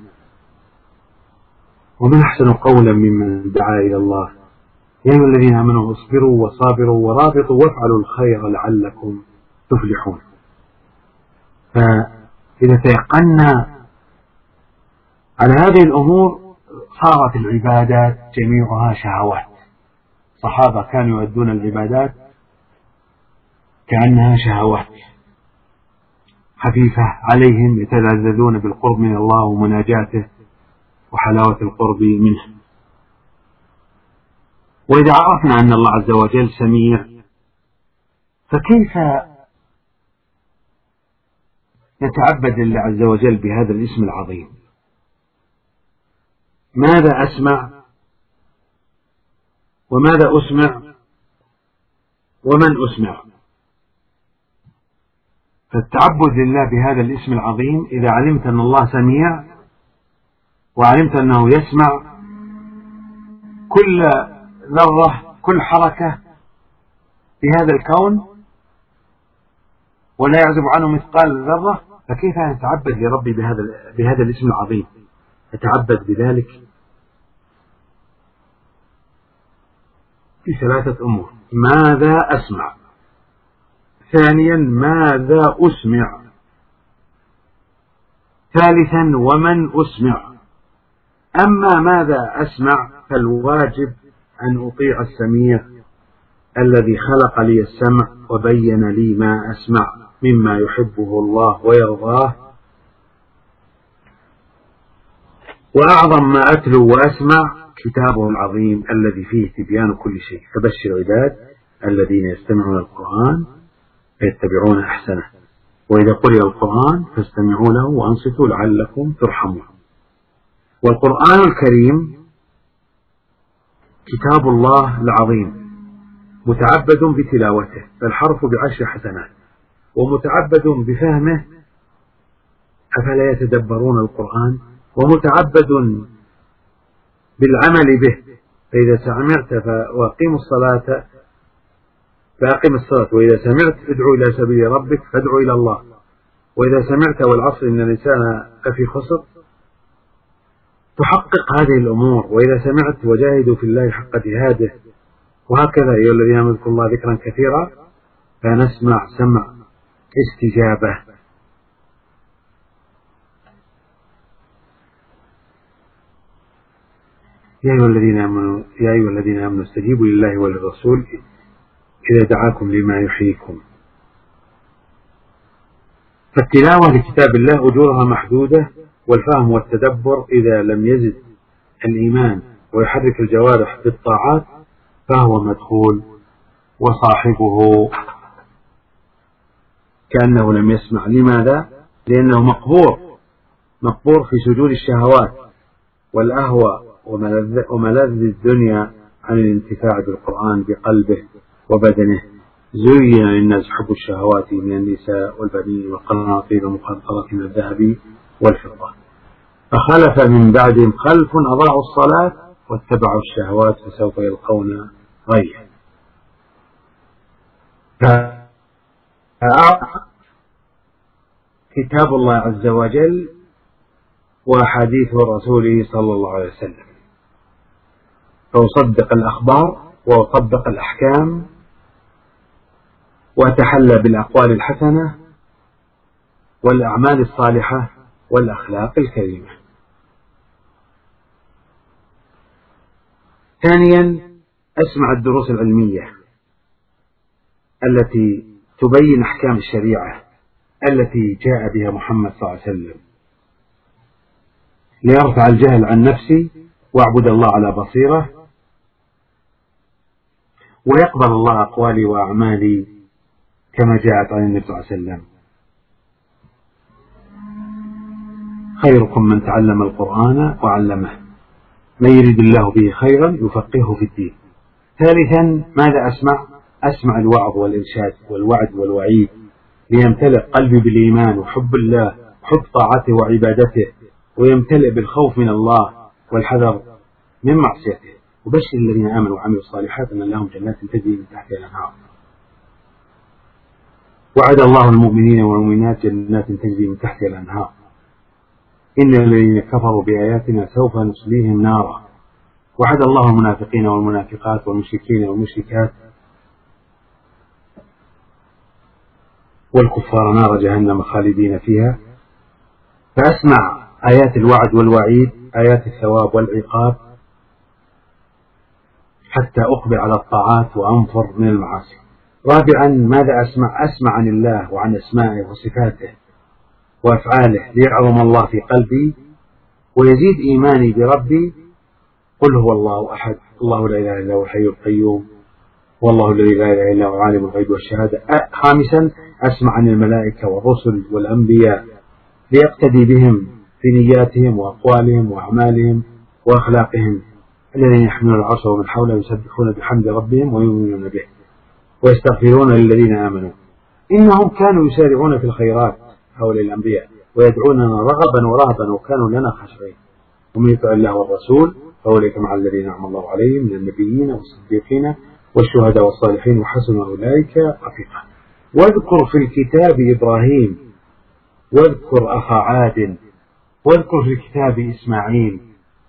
ومن أحسن قولا ممن دعا إلى الله. يا أيها الذين آمنوا اصبروا وصابروا ورابطوا وافعلوا الخير لعلكم تفلحون. فإذا تيقنا على هذه الأمور صارت العبادات جميعها شهوات. الصحابة كانوا يؤدون العبادات كأنها شهوات خفيفة عليهم، يتلذذون بالقرب من الله ومناجاته وحلاوة القرب منه. وإذا عرفنا أن الله عز وجل سميع، فكيف نتعبد لله عز وجل بهذا الاسم العظيم؟ ماذا أسمع وماذا أسمع ومن أسمع؟ فالتعبد لله بهذا الاسم العظيم إذا علمت أن الله سميع وعلمت أنه يسمع كل ذرة كل حركة في هذا الكون ولا يعزب عنه مثقال ذرة، فكيف نتعبد لربي بهذا بهذا الاسم العظيم؟ نتعبد بذلك في ثلاثة أمور: ماذا أسمع، ثانيا ماذا أسمع، ثالثا ومن أسمع. أما ماذا أسمع فالواجب أن أطيع السميع الذي خلق لي السمع وبين لي ما أسمع مما يحبه الله ويرضاه. وأعظم ما أتلو وأسمع كتابه العظيم الذي فيه تبيان كل شيء. فبشر عباد الذين يستمعون القرآن فيتبعون أحسنه، وإذا قرئ القرآن فاستمعوا له وأنصتوا لعلكم ترحمون. والقرآن الكريم كتاب الله العظيم متعبد بتلاوته، فالحرف بعشر حسنات، ومتعبد بفهمه، أفلا يتدبرون القرآن، ومتعبد بالعمل به. فإذا سمعت فأقيموا الصلاة فأقم الصلاة، وإذا سمعت ادعو إلى سبيل ربك فادعو إلى الله، وإذا سمعت والعصر إن الإنسان لفي خسر تحقق هذه الأمور، وإذا سمعت وجاهدوا في الله حق جهاده، وهكذا. أيها الذين آمنوا اذكروا الله ذكرا كثيرا، فنسمع سمع استجابة. يا أيها الذين آمنوا يا أيها الذين آمنوا استجيبوا لله وللرسول إذا دعاكم لما يحييكم. فالتلاوة لكتاب الله أجورها محدودة، والفهم والتدبر إذا لم يزد الإيمان ويحرك الجوارح بالطاعات فهو مدخول، وصاحبه كأنه لم يسمع. لماذا؟ لأنه مقبور مقبور في سجود الشهوات والأهوى وملذ الدنيا عن الانتفاع بالقرآن بقلبه وبدنه. زين للناس حب الشهوات من النساء والبنين والقناطير المقنطرة من الذهب والفضة، فخلف من بعدهم خلف أضاعوا الصلاة واتبعوا الشهوات فسوف يلقون غيا. كتاب الله عز وجل وحديث رسوله صلى الله عليه وسلم، فأصدق الأخبار وأطبق الأحكام وأتحلى بالأقوال الحسنة والأعمال الصالحة والأخلاق الكريمة. ثانيا، أسمع الدروس العلمية التي تبين أحكام الشريعة التي جاء بها محمد صلى الله عليه وسلم، ليرفع الجهل عن نفسي واعبد الله على بصيرة، ويقبل الله أقوالي وأعمالي كما جاءت عن النبي صلى الله عليه وسلم. خيركم من تعلم القرآن وعلمه، من يريد الله به خيرا يفقهه في الدين. ثالثا، ماذا أسمع؟ أسمع الوعظ والإرشاد والوعد والوعيد، ليمتلئ قلبي بالإيمان وحب الله وحب طاعته وعبادته، ويمتلئ بالخوف من الله والحذر من معصيته. وبشر الذين آمنوا وعملوا الصالحات أن لهم جنات تجري من تحتها الأنهار. وعد الله المؤمنين والمؤمنات جنات تجري من تحتها الأنهار. إن الذين كفروا بآياتنا سوف نصليهم نارا. وعد الله المنافقين والمنافقات والمشركين والمشركات والكفار نار جهنم خالدين فيها. فأسمع آيات الوعد والوعيد، آيات الثواب والعقاب، حتى أقبل على الطاعات وأنفر من المعاصي. رابعا، ماذا أسمع؟ أسمع عن الله وعن أسمائه وصفاته وأفعاله، ليعظم الله في قلبي ويزيد إيماني بربي. قل هو الله أحد، الله لا إله إلا هو الحي القيوم، والله الذي لا إله إلا هو عالم الغيب والشهادة. خامسا، أسمع عن الملائكة والرسل والأنبياء، ليقتدي بهم في نياتهم وأقوالهم وأعمالهم وأخلاقهم، الذين يحملون العرش ومن حوله يسبحون بحمد ربهم ويؤمنون به ويستغفرون للذين آمنوا إنهم كانوا يسارعون في الخيرات، هؤلاء الأنبياء، ويدعوننا رغبا ورهبا وكانوا لنا خاشعين. ومن يطع الله والرسول فأولئك مع الذين أنعم الله عليهم من النبيين والصديقين والشهداء والصالحين وحسن أولئك رفيقا. واذكر في الكتاب إبراهيم، واذكر أخا عاد، واذكر في الكتاب إسماعيل.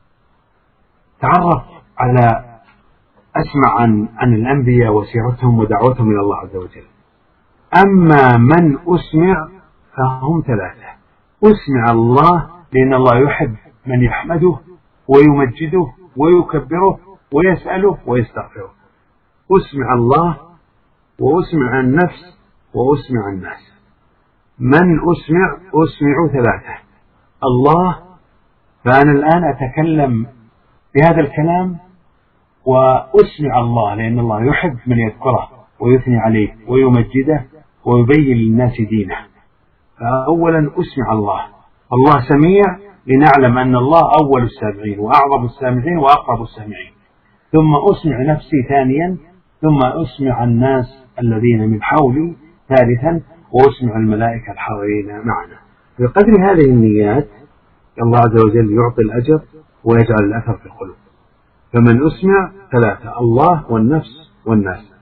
تعرف على أسمع عن, عن الأنبياء وسيرتهم ودعوتهم إلى الله عز وجل. أما من أسمع فهم ثلاثة. أسمع الله لأن الله يحب من يحمده ويمجده ويكبره ويسأله ويستغفره. أسمع الله وأسمع النفس وأسمع الناس. من أسمع؟ أسمع ثلاثة. الله، فأنا الآن أتكلم بهذا الكلام وأسمع الله لأن الله يحب من يذكره ويثني عليه ويمجده ويبين للناس دينه. فأولا أسمع الله. الله سميع لنعلم أن الله أول السامعين وأعظم السامعين وأقرب السامعين. ثم أسمع نفسي ثانيا، ثم أسمع الناس الذين من حولي ثالثا، وأسمع الملائكة الحاضرين معنا. بقدر هذه النيات الله عز وجل يعطي الأجر ويجعل الأثر في القلوب. فمن أسمع ثلاثة: الله والنفس والناس.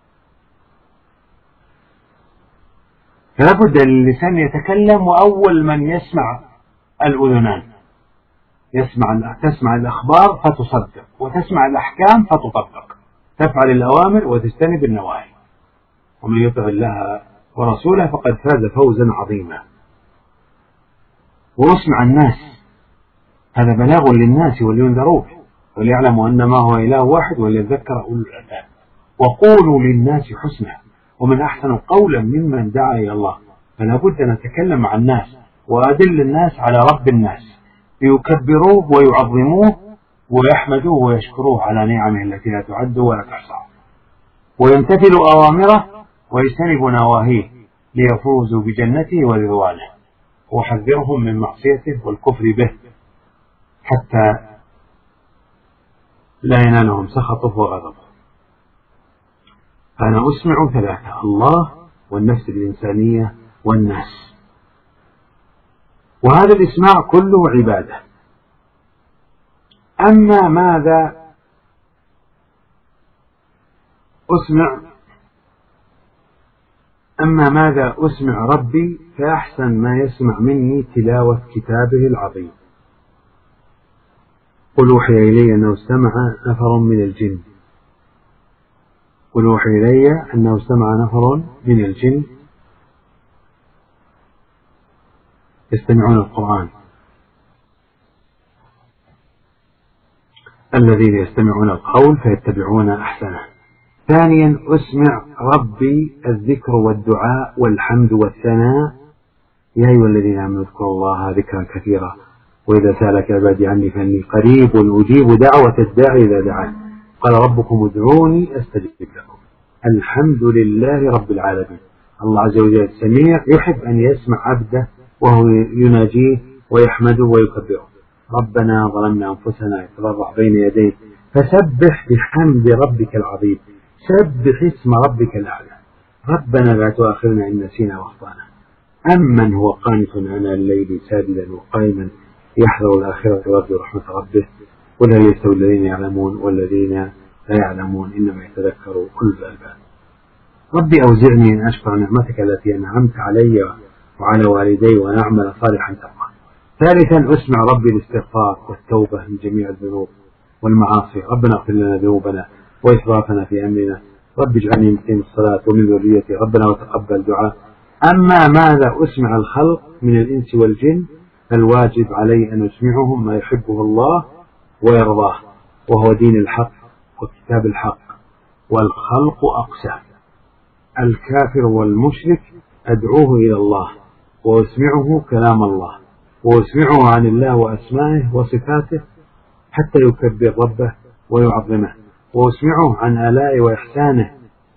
فلا بد للسان يتكلم، وأول من يسمع الأذنان. يسمع تسمع الأخبار فتصدق، وتسمع الأحكام فتطبق، تفعل الأوامر وتجتنب النواهي. ومن يطع الله ورسوله فقد فاز فوزا عظيما. وأسمع الناس، هذا بلاغ للناس ولينذروه وليعلموا أن ما هو إله واحد وليذكر أولو الألباب. وقولوا للناس حسنا ومن أحسن قولا ممن دعا إلى الله. فلا بد أن نتكلم مع الناس وأدل الناس على رب الناس، ليكبروه ويعظموه ويحمدوه ويشكروه على نعمه التي لا تعد ولا تحصى، ويمتثلوا أوامره ويجتنبوا نواهيه ليفوزوا بجنته ورضوانه، وحذرهم من معصيته والكفر به حتى لا ينالهم سخطه وغضبه. فأنا أسمع ثلاثة: الله والنفس الإنسانية والناس. وهذا الإسماع كله عبادة. أما ماذا أسمع أما ماذا أسمع ربي، فأحسن ما يسمع مني تلاوة كتابه العظيم. قل أوحي إلي أنه استمع نفر من الجن قل أوحي إلي أنه استمع نفر من الجن يستمعون القرآن الذين يستمعون القول فيتبعون أحسنه. ثانيا أسمع ربي الذكر والدعاء والحمد والثناء. يا أيها الذين آمنوا اذكروا الله ذكرا كثيرا وإذا سألك عبادي عني فإني قريب أجيب دعوة الداعي إذا دعان قال ربكم ادعوني أستجب لكم. الحمد لله رب العالمين. الله عز وجل سميع يحب أن يسمع عبده وهو يناجيه ويحمده ويكبره. ربنا ظلمنا أنفسنا يتضرع بين يديه فسبح بحمد ربك العظيم. سبح اسم ربك الأعلى. ربنا لا تؤاخذنا إن نسينا وأخطأنا. أمن هو قانت آناء الليل ساجدا وقائما يحذر الآخرة ويرجو رحمة ربه قل هل يستوي الذين يعلمون والذين لا يعلمون إنما يتذكر أولو الألباب. ربي أوزعني أن أشكر نعمتك التي أنعمت علي وعلى والدي وأن أعمل صالحا ترضاه. ثالثا أسمع ربي الاستغفار والتوبة من جميع الذنوب والمعاصي. ربنا اغفر لنا ذنوبنا وإسرافنا في أمرنا رب اجعلني مقيم الصلاة ومن ذريتي ربنا وتقبل دعاء. أما ماذا أسمع الخلق من الإنس والجن فالواجب علي أن أسمعهم ما يحبه الله ويرضاه وهو دين الحق وكتاب الحق. والخلق أقسام. الكافر والمشرك أدعوه إلى الله وأسمعه كلام الله وأسمعه عن الله وأسمائه وصفاته حتى يكبر ربه ويعظمه وأسمعه عن آلائه وإحسانه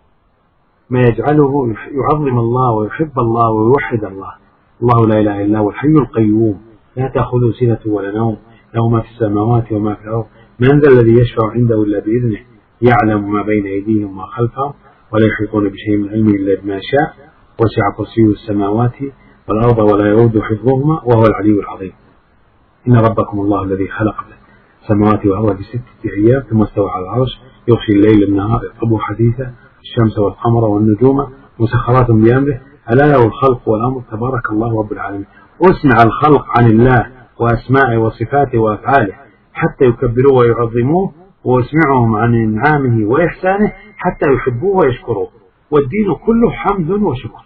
ما يجعله يعظم الله ويحب الله ويوحد الله. الله لا إله إلا هو الحي القيوم لا تأخذه سنة ولا نوم له ما في السماوات وما في الأرض من ذا الذي يشفع عنده إلا بإذنه يعلم ما بين أيديهم وما خلفهم ولا يحيطون بشيء من علمه إلا بما شاء وسع كرسيه السماوات والأرض ولا يؤوده حفظهما وهو العلي العظيم. إن ربكم الله الذي خلق السماوات والأرض في ستة أيام ثم استوى على العرش يغشي الليل النهار يطلبه حديثا الشمس والقمر والنجوم مسخرات بأمره ألا له الخلق والأمر تبارك الله رب العالمين. أسمع الخلق عن الله وأسمائه وصفاته وأفعاله حتى يكبروه ويعظموه وأسمعهم عن إنعامه وإحسانه حتى يحبوه ويشكروه. والدين كله حمد وشكر.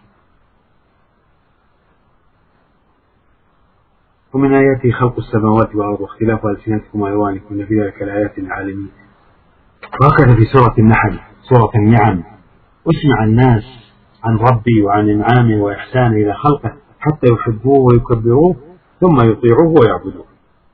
ومن آياته خلق السماوات والأرض واختلاف ألسنتكم وألوانكم إن في ذلك الآيات للعالمين. وهكذا في سورة النحل سورة النعم أسمع الناس عن ربي وعن إنعامه وإحسانه إلى خلقه حتى يحبوه ويكبروه ثم يطيعوه ويعبدوه.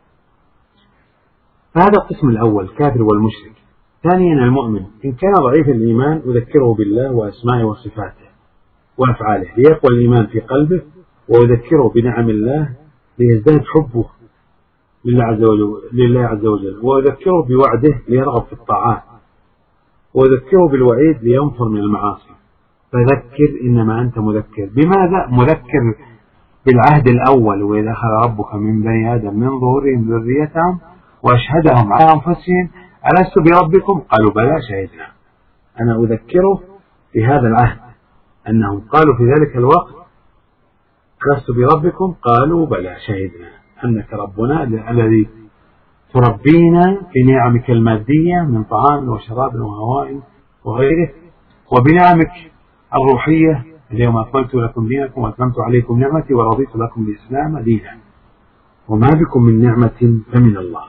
فهذا القسم الأول الكافر والمشرك. ثانيا المؤمن إن كان ضعيف الإيمان أذكره بالله وأسمائه وصفاته وأفعاله ليقوى الإيمان في قلبه وأذكره بنعم الله ليزداد حبه لله عز وجل, لله عز وجل وأذكره بوعده ليرغب في الطاعات وأذكره بالوعيد لينفر من المعاصي. فذكر إنما أنت مذكر. بماذا مذكر؟ بالعهد الأول وإذا أخذ ربك من بني آدم من ظهورهم ذريتهم وأشهدهم على أنفسهم ألست بربكم قالوا بلى شهدنا. أنا أذكره بهذا العهد أنهم قالوا في ذلك الوقت ألست بربكم قالوا بلى شهدنا أنك ربنا الذي تربينا بنعمك المادية من طعام وشراب وهواء وغيره وبنعمك الروحية اليوم أكملت لكم دينكم وأتممت عليكم نعمتي ورضيت لكم الإسلام دينا وما بكم من نعمة فمن الله.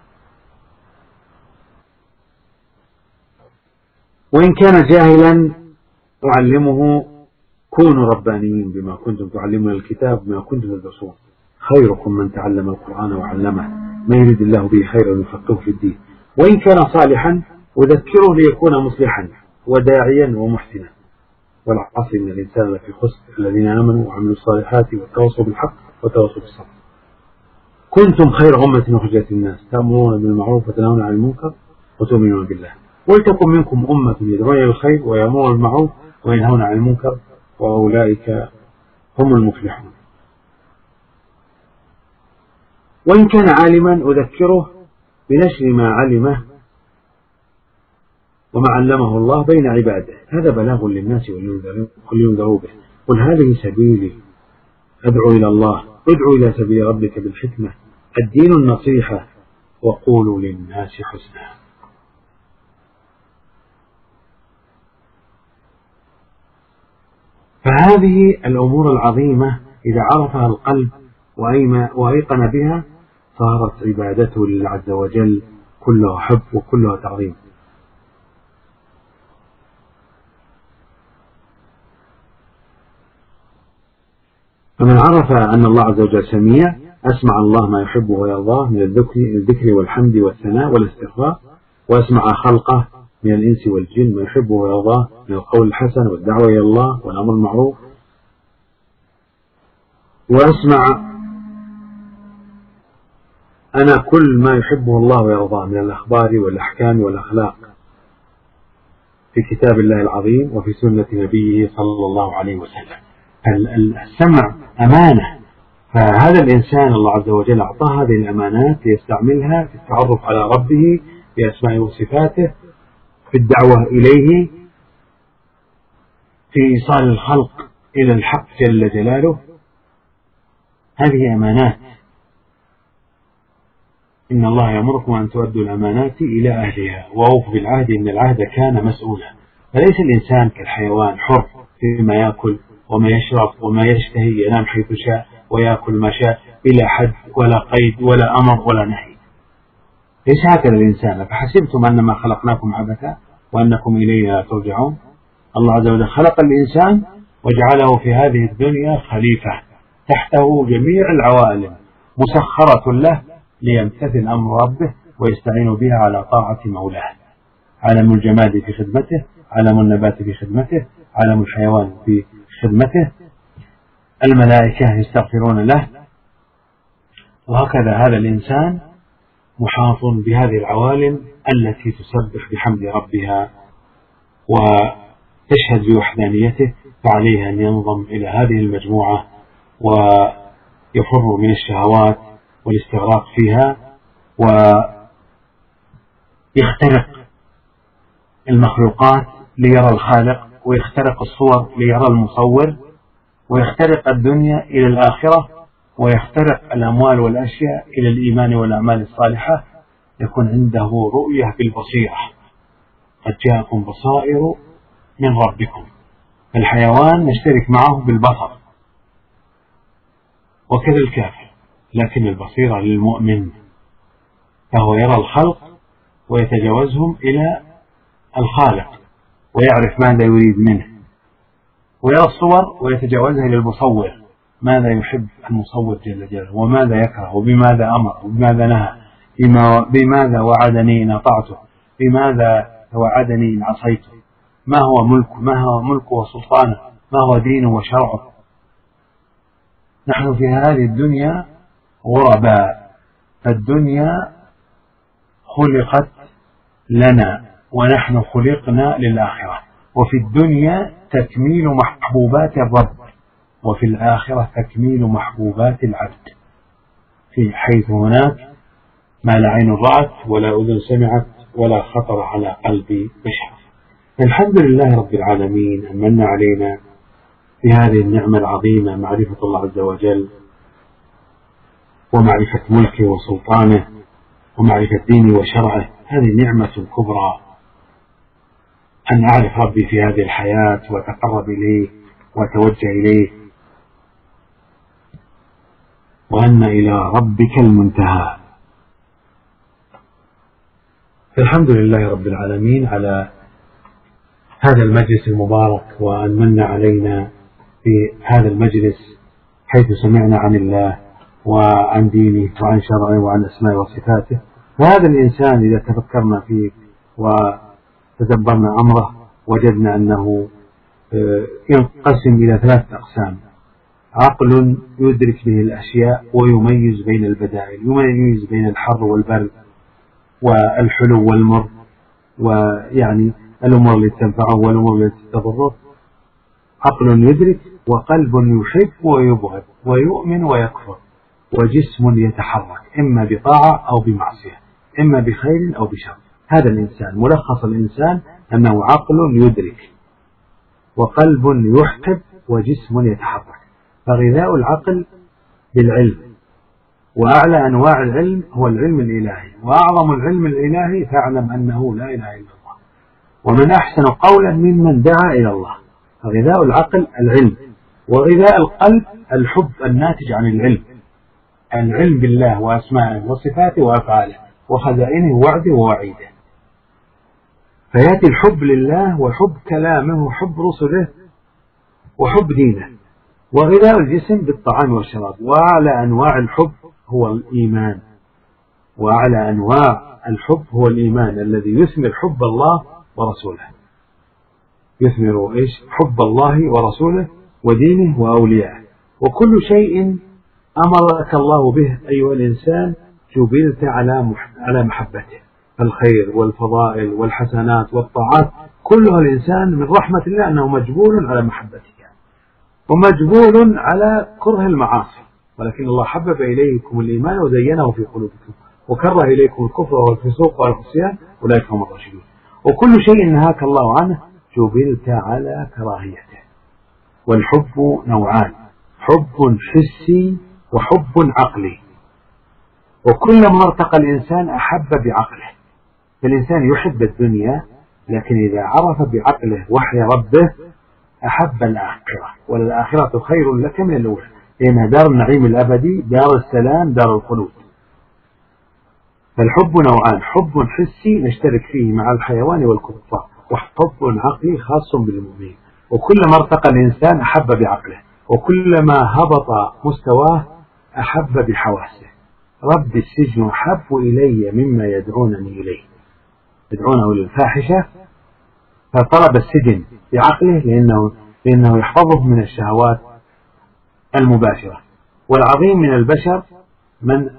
وإن كان جاهلا أعلمه كونوا ربانيين بما كنتم تعلمون الكتاب بما كنتم تدرسون خيركم من تعلم القرآن وعلمه ما يريد الله به خيرا يفقهه في الدين. وإن كان صالحا أذكره ليكون مصلحا وداعيا ومحسنا. والعصر إن الإنسان لفي خسر الذين آمنوا وعملوا الصالحات وتواصوا بالحق وتواصوا بالصبر. كنتم خير أمة أخرجت الناس تأمرون بالمعروف وتنهون عن المنكر وتؤمنون بالله ولتكن منكم أمة يدعون إلى الخير ويأمرون بالمعروف وينهون عن المنكر وأولئك هم المفلحون. وإن كان عالما أذكره بنشر ما علمه وما علمه الله بين عباده هذا بلاغ للناس ولينذروا به. قل هذه سبيلي أدعو إلى الله ادعو إلى سبيل ربك بالحكمة الدين النصيحة وقولوا للناس حسنا. فهذه الأمور العظيمة إذا عرفها القلب وأيقن بها صارت عبادته لله عز وجل كلها حب وكلها تعظيم. فمن عرف أن الله عز وجل سميع أسمع الله ما يحب ويرضاه من الذكر والحمد والثناء والاستغفار، وأسمع خلقه من الإنس والجن ما يحب ويرضاه من القول الحسن والدعوة إلى الله والأمر المعروف، وأسمع أنا كل ما يحبه الله ويرضاه من الأخبار والأحكام والأخلاق في كتاب الله العظيم وفي سنة نبيه صلى الله عليه وسلم. السمع أمانة، فهذا الإنسان الله عز وجل أعطاه هذه الأمانات ليستعملها في التعرف على ربه بأسمائه وصفاته، في الدعوة إليه، في إيصال الخلق إلى الحق جل جلاله. هذه أمانات. إن الله يأمركم أن تؤدوا الأمانات إلى أهلها وأوفوا بالعهد إن العهد كان مسؤولا. فليس الإنسان كالحيوان حر فيما يأكل وما يشرب وما يشتهي، ينام حيث شاء ويأكل ما شاء بلا حد ولا قيد ولا أمر ولا نهي. ليس هكذا الإنسان. فحسبتم أنما خلقناكم عبثا وأنكم إلينا ترجعون. الله عز وجل خلق الإنسان وجعله في هذه الدنيا خليفة تحته جميع العوالم مسخرة له ليمتثل أمر ربه ويستعين بها على طاعة مولاه. عالم الجماد في خدمته، عالم النبات في خدمته، عالم الحيوان في خدمته، الملائكة يستغفرون له. وهكذا هذا الإنسان محاط بهذه العوالم التي تسبح بحمد ربها وتشهد بوحدانيته، فعليها أن ينضم إلى هذه المجموعة ويفر من الشهوات والاستغراق فيها، ويخترق المخلوقات ليرى الخالق، ويخترق الصور ليرى المصور، ويخترق الدنيا إلى الآخرة، ويخترق الأموال والأشياء إلى الإيمان والأعمال الصالحة. يكون عنده رؤية بالبصيرة. قد جاءكم بصائر من ربكم. الحيوان نشترك معه بالبصر وكذا الكافر، لكن البصيرة للمؤمن، فهو يرى الخلق ويتجاوزهم إلى الخالق ويعرف ماذا يريد منه، ويرى الصور ويتجاوزها إلى المصور، ماذا يحب المصور جل جلاله وماذا يكره وبماذا أمر وبماذا نهى، بماذا وعدني إن أطعته، بماذا وعدني إن عصيته، ما هو ملك ما هو ملك وسلطانه، ما هو دينه وشرعه. نحن في هذه الدنيا غرباء، فالدنيا خلقت لنا ونحن خلقنا للآخرة، وفي الدنيا تكميل محبوبات الرب، وفي الآخرة تكميل محبوبات العبد، في حيث هناك ما لا عين رأت ولا أذن سمعت ولا خطر على قلب بشر. الحمد لله رب العالمين أن من علينا بهذه النعمة العظيمة، معرفة الله عز وجل ومعرفة ملكه وسلطانه ومعرفة دينه وشرعه. هذه نعمة كبرى، أن أعرف ربي في هذه الحياة وأتقرب إليه وأتوجه إليه، وأن إلى ربك المنتهى. الحمد لله رب العالمين على هذا المجلس المبارك، وأن من علينا في هذا المجلس حيث سمعنا عن الله وعن دينه وعن شرعه وعن أسماء وصفاته. وهذا الإنسان إذا تفكرنا فيه وتدبرنا أمره وجدنا أنه ينقسم إلى ثلاثة أقسام: عقل يدرك به الأشياء ويميز بين البدائل، يميز بين الحر والبرد والحلو والمر، ويعني الأمور التي تنفعه والأمور التي تضره. عقل يدرك، وقلب يحب ويبغض، ويؤمن ويكفر، وجسم يتحرك إما بطاعة أو بمعصية، إما بخير أو بشر. هذا الإنسان ملخص الإنسان أنه عقل يدرك، وقلب يحب، وجسم يتحرك. فغذاء العقل بالعلم، وأعلى أنواع العلم هو العلم الإلهي، وأعظم العلم الإلهي فاعلم أنه لا إله إلا الله، ومن أحسن قولا ممن دعا إلى الله. فغذاء العقل العلم، وغذاء القلب الحب الناتج عن العلم، العلم بالله وأسمائه وصفاته وأفعاله وخزائنه ووعده ووعيده. فيأتي الحب لله وحب كلامه وحب رسله وحب دينه، وغذاء الجسم بالطعام والشراب. وأعلى أنواع الحب هو الإيمان، وأعلى أنواع الحب هو الإيمان الذي يثمر حب الله ورسوله، يثمر إيش؟ حب الله ورسوله ودينه وأوليائه. وكل شيء أمرك الله به أيها الإنسان جبلت على على محبته، الخير والفضائل والحسنات والطاعات كلها الإنسان من رحمة الله أنه مجبول على محبته ومجبول على كره المعاصي، ولكن الله حبب إليكم الإيمان وزينه في قلوبكم وكره إليكم الكفر والفسوق والعصيان أولئك هم الراشدون. وكل شيء نهاك الله عنه جبلت على كراهيته. والحب نوعان، حب حسي وحب عقلي. وكلما ارتقى الإنسان أحب بعقله. فالإنسان يحب الدنيا، لكن إذا عرف بعقله وحي ربه أحب الآخرة، وللآخرة خير لك من الأولى، لأنها دار النعيم الأبدي، دار السلام، دار الخلود. فالحب نوعان، حب حسي نشترك فيه مع الحيوان والكفار، وحب عقلي خاص بالمؤمنين. وكلما ارتقى الإنسان أحب بعقله، وكلما هبط مستواه أحب بحواسه. رب السجن أحب إلي مما يدعونني إليه، يدعونه للفاحشة، فطلب السجن بعقله لأنه, لأنه يحفظه من الشهوات المباشرة. والعظيم من البشر من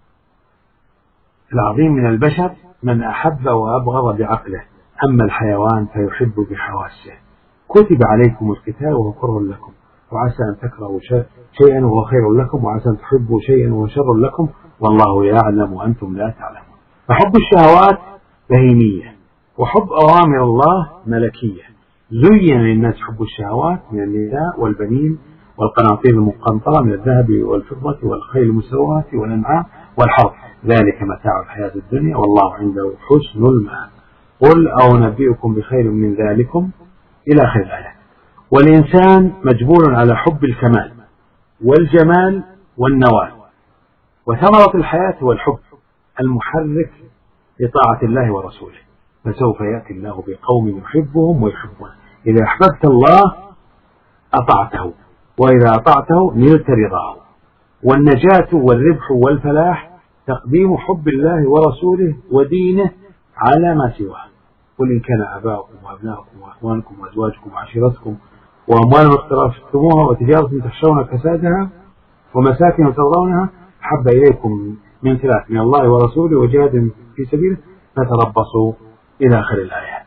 العظيم من البشر من أحب وأبغض بعقله، أما الحيوان فيحب بحواسه. كتب عليكم القتال وهو كره لكم، وعسى أن تكرهوا شيئا وهو خير لكم، وعسى أن تحبوا شيئا وهو شر لكم، والله يعلم وأنتم لا تعلمون. فحب الشهوات بهيمية، وحب أوامر الله ملكية. زين للناس حب الشهوات من النساء والبنين والقناطير المقنطرة من الذهب والفضة والخيل المسومة والأنعام والحرث، ذلك متاع الحياة الدنيا والله عنده حسن المآب. قل أو نبئكم بخير من ذلكم إلى آخر الآية. والإنسان مجبول على حب الكمال والجمال والنوال، وثمرة الحياة هو الحب المحرك لطاعة الله ورسوله. فسوف يأتي الله بقوم يحبهم ويحبون. إذا أحببت الله أطعته، وإذا أطعته نلت رضاه. والنجاة والربح والفلاح تقديم حب الله ورسوله ودينه على ما سواه. قل إن كان آباؤكم وأبناؤكم وأخوانكم وأزواجكم وعشيرتكم وأموال اقترفتموها وتجارة تخشون كسادها ومساكن ترضونها أحب إليكم من ثلاث، من الله ورسوله وجهاد في سبيله فتربصوا إلى آخر الآيات.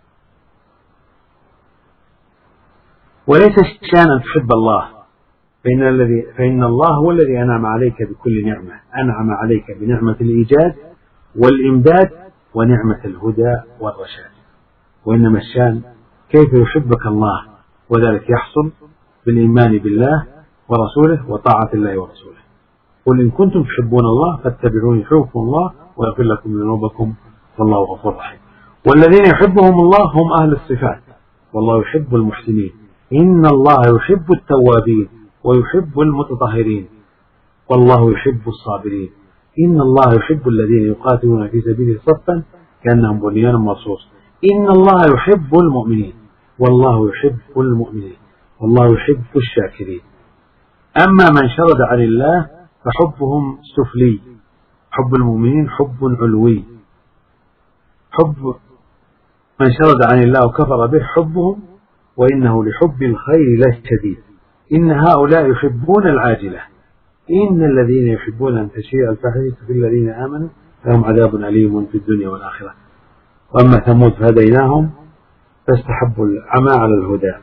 وليس الشان أن تحب الله، فإن, الذي فإن الله هو الذي أنعم عليك بكل نعمة، أنعم عليك بنعمة الإيجاد والإمداد ونعمة الهدى والرشاد. وإنما الشان كيف يحبك الله، وذلك يحصل بالإيمان بالله ورسوله وطاعة الله ورسوله. قل إن كنتم تحبون الله فاتبعوني يحببكم الله ويغفر لكم ذنوبكم والله غفور رحيم. والذين يحبهم الله هم أهل الصفات، والله يحب المحسنين. إن الله يحب التوابين ويحب المتطهرين والله يحب الصابرين. إن الله يحب الذين يقاتلون في سبيله صفا كأنهم بنيان مرصوص. إن الله يحب المؤمنين والله يحب المؤمنين والله يحب الشاكرين. أما من شرد عن الله فحبهم سفلي، حب المؤمنين حب علوي. حب من شرد عن الله وكفر به حبهم وإنه لحب الخير لشديد. إن هؤلاء يحبون العاجلة، إن الذين يحبون أن تشيع الفاحشة في الذين آمنوا لهم عذاب أليم في الدنيا والآخرة. وأما ثمود فهديناهم فاستحبوا العمى على الهدى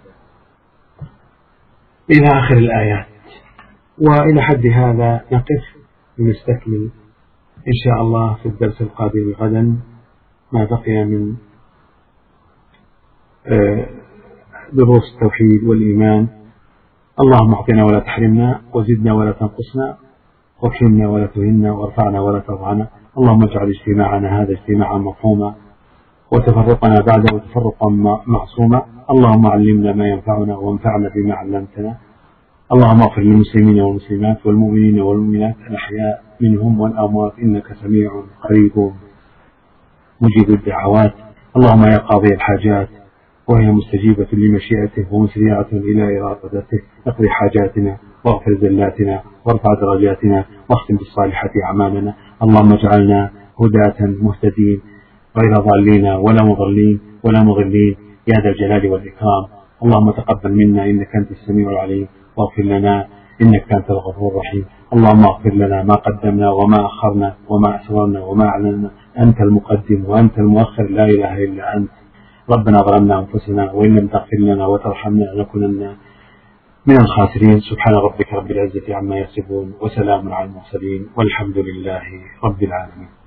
إلى آخر الآيات. وإلى حد هذا نقف ونستكمل إن شاء الله في الدرس القادم غدا ما بقي من دروس التوحيد والإيمان. اللهم اعطنا ولا تحرمنا، وزدنا ولا تنقصنا، واكرمنا ولا تهنا، وارفعنا ولا تضعنا. اللهم اجعل اجتماعنا هذا اجتماعا مفهوما، وتفرقنا بعده تفرقا معصوما. اللهم علمنا ما ينفعنا وانفعنا بما علمتنا، اللهم اغفر للمسلمين والمسلمات والمؤمنين والمؤمنات الأحياء منهم والأموات إنك سميع قريب مجيب الدعوات. اللهم يا قاضي الحاجات وهي مستجيبة لمشيئته ومسرعة إلى إرادته، اقضي حاجاتنا واغفر زلاتنا وارفع درجاتنا واختم بالصالحة أعمالنا. اللهم اجعلنا هداة مهتدين غير ضالين ولا مضلين ولا مضلين يا ذا الجلال والإكرام. اللهم تقبل منا إنك أنت السميع العليم، واغفر لنا إنك أنت الغفور الرحيم. اللهم اغفر لنا ما قدمنا وما أخرنا وما أسررنا وما أعلنا، أنت المقدم وأنت المؤخر، لا إله إلا أنت. ربنا ظلمنا أنفسنا وإن لم تغفر لنا وترحمنا لنكونن من الخاسرين. سبحان ربك رب العزة عما يصفون وسلام على المرسلين والحمد لله رب العالمين.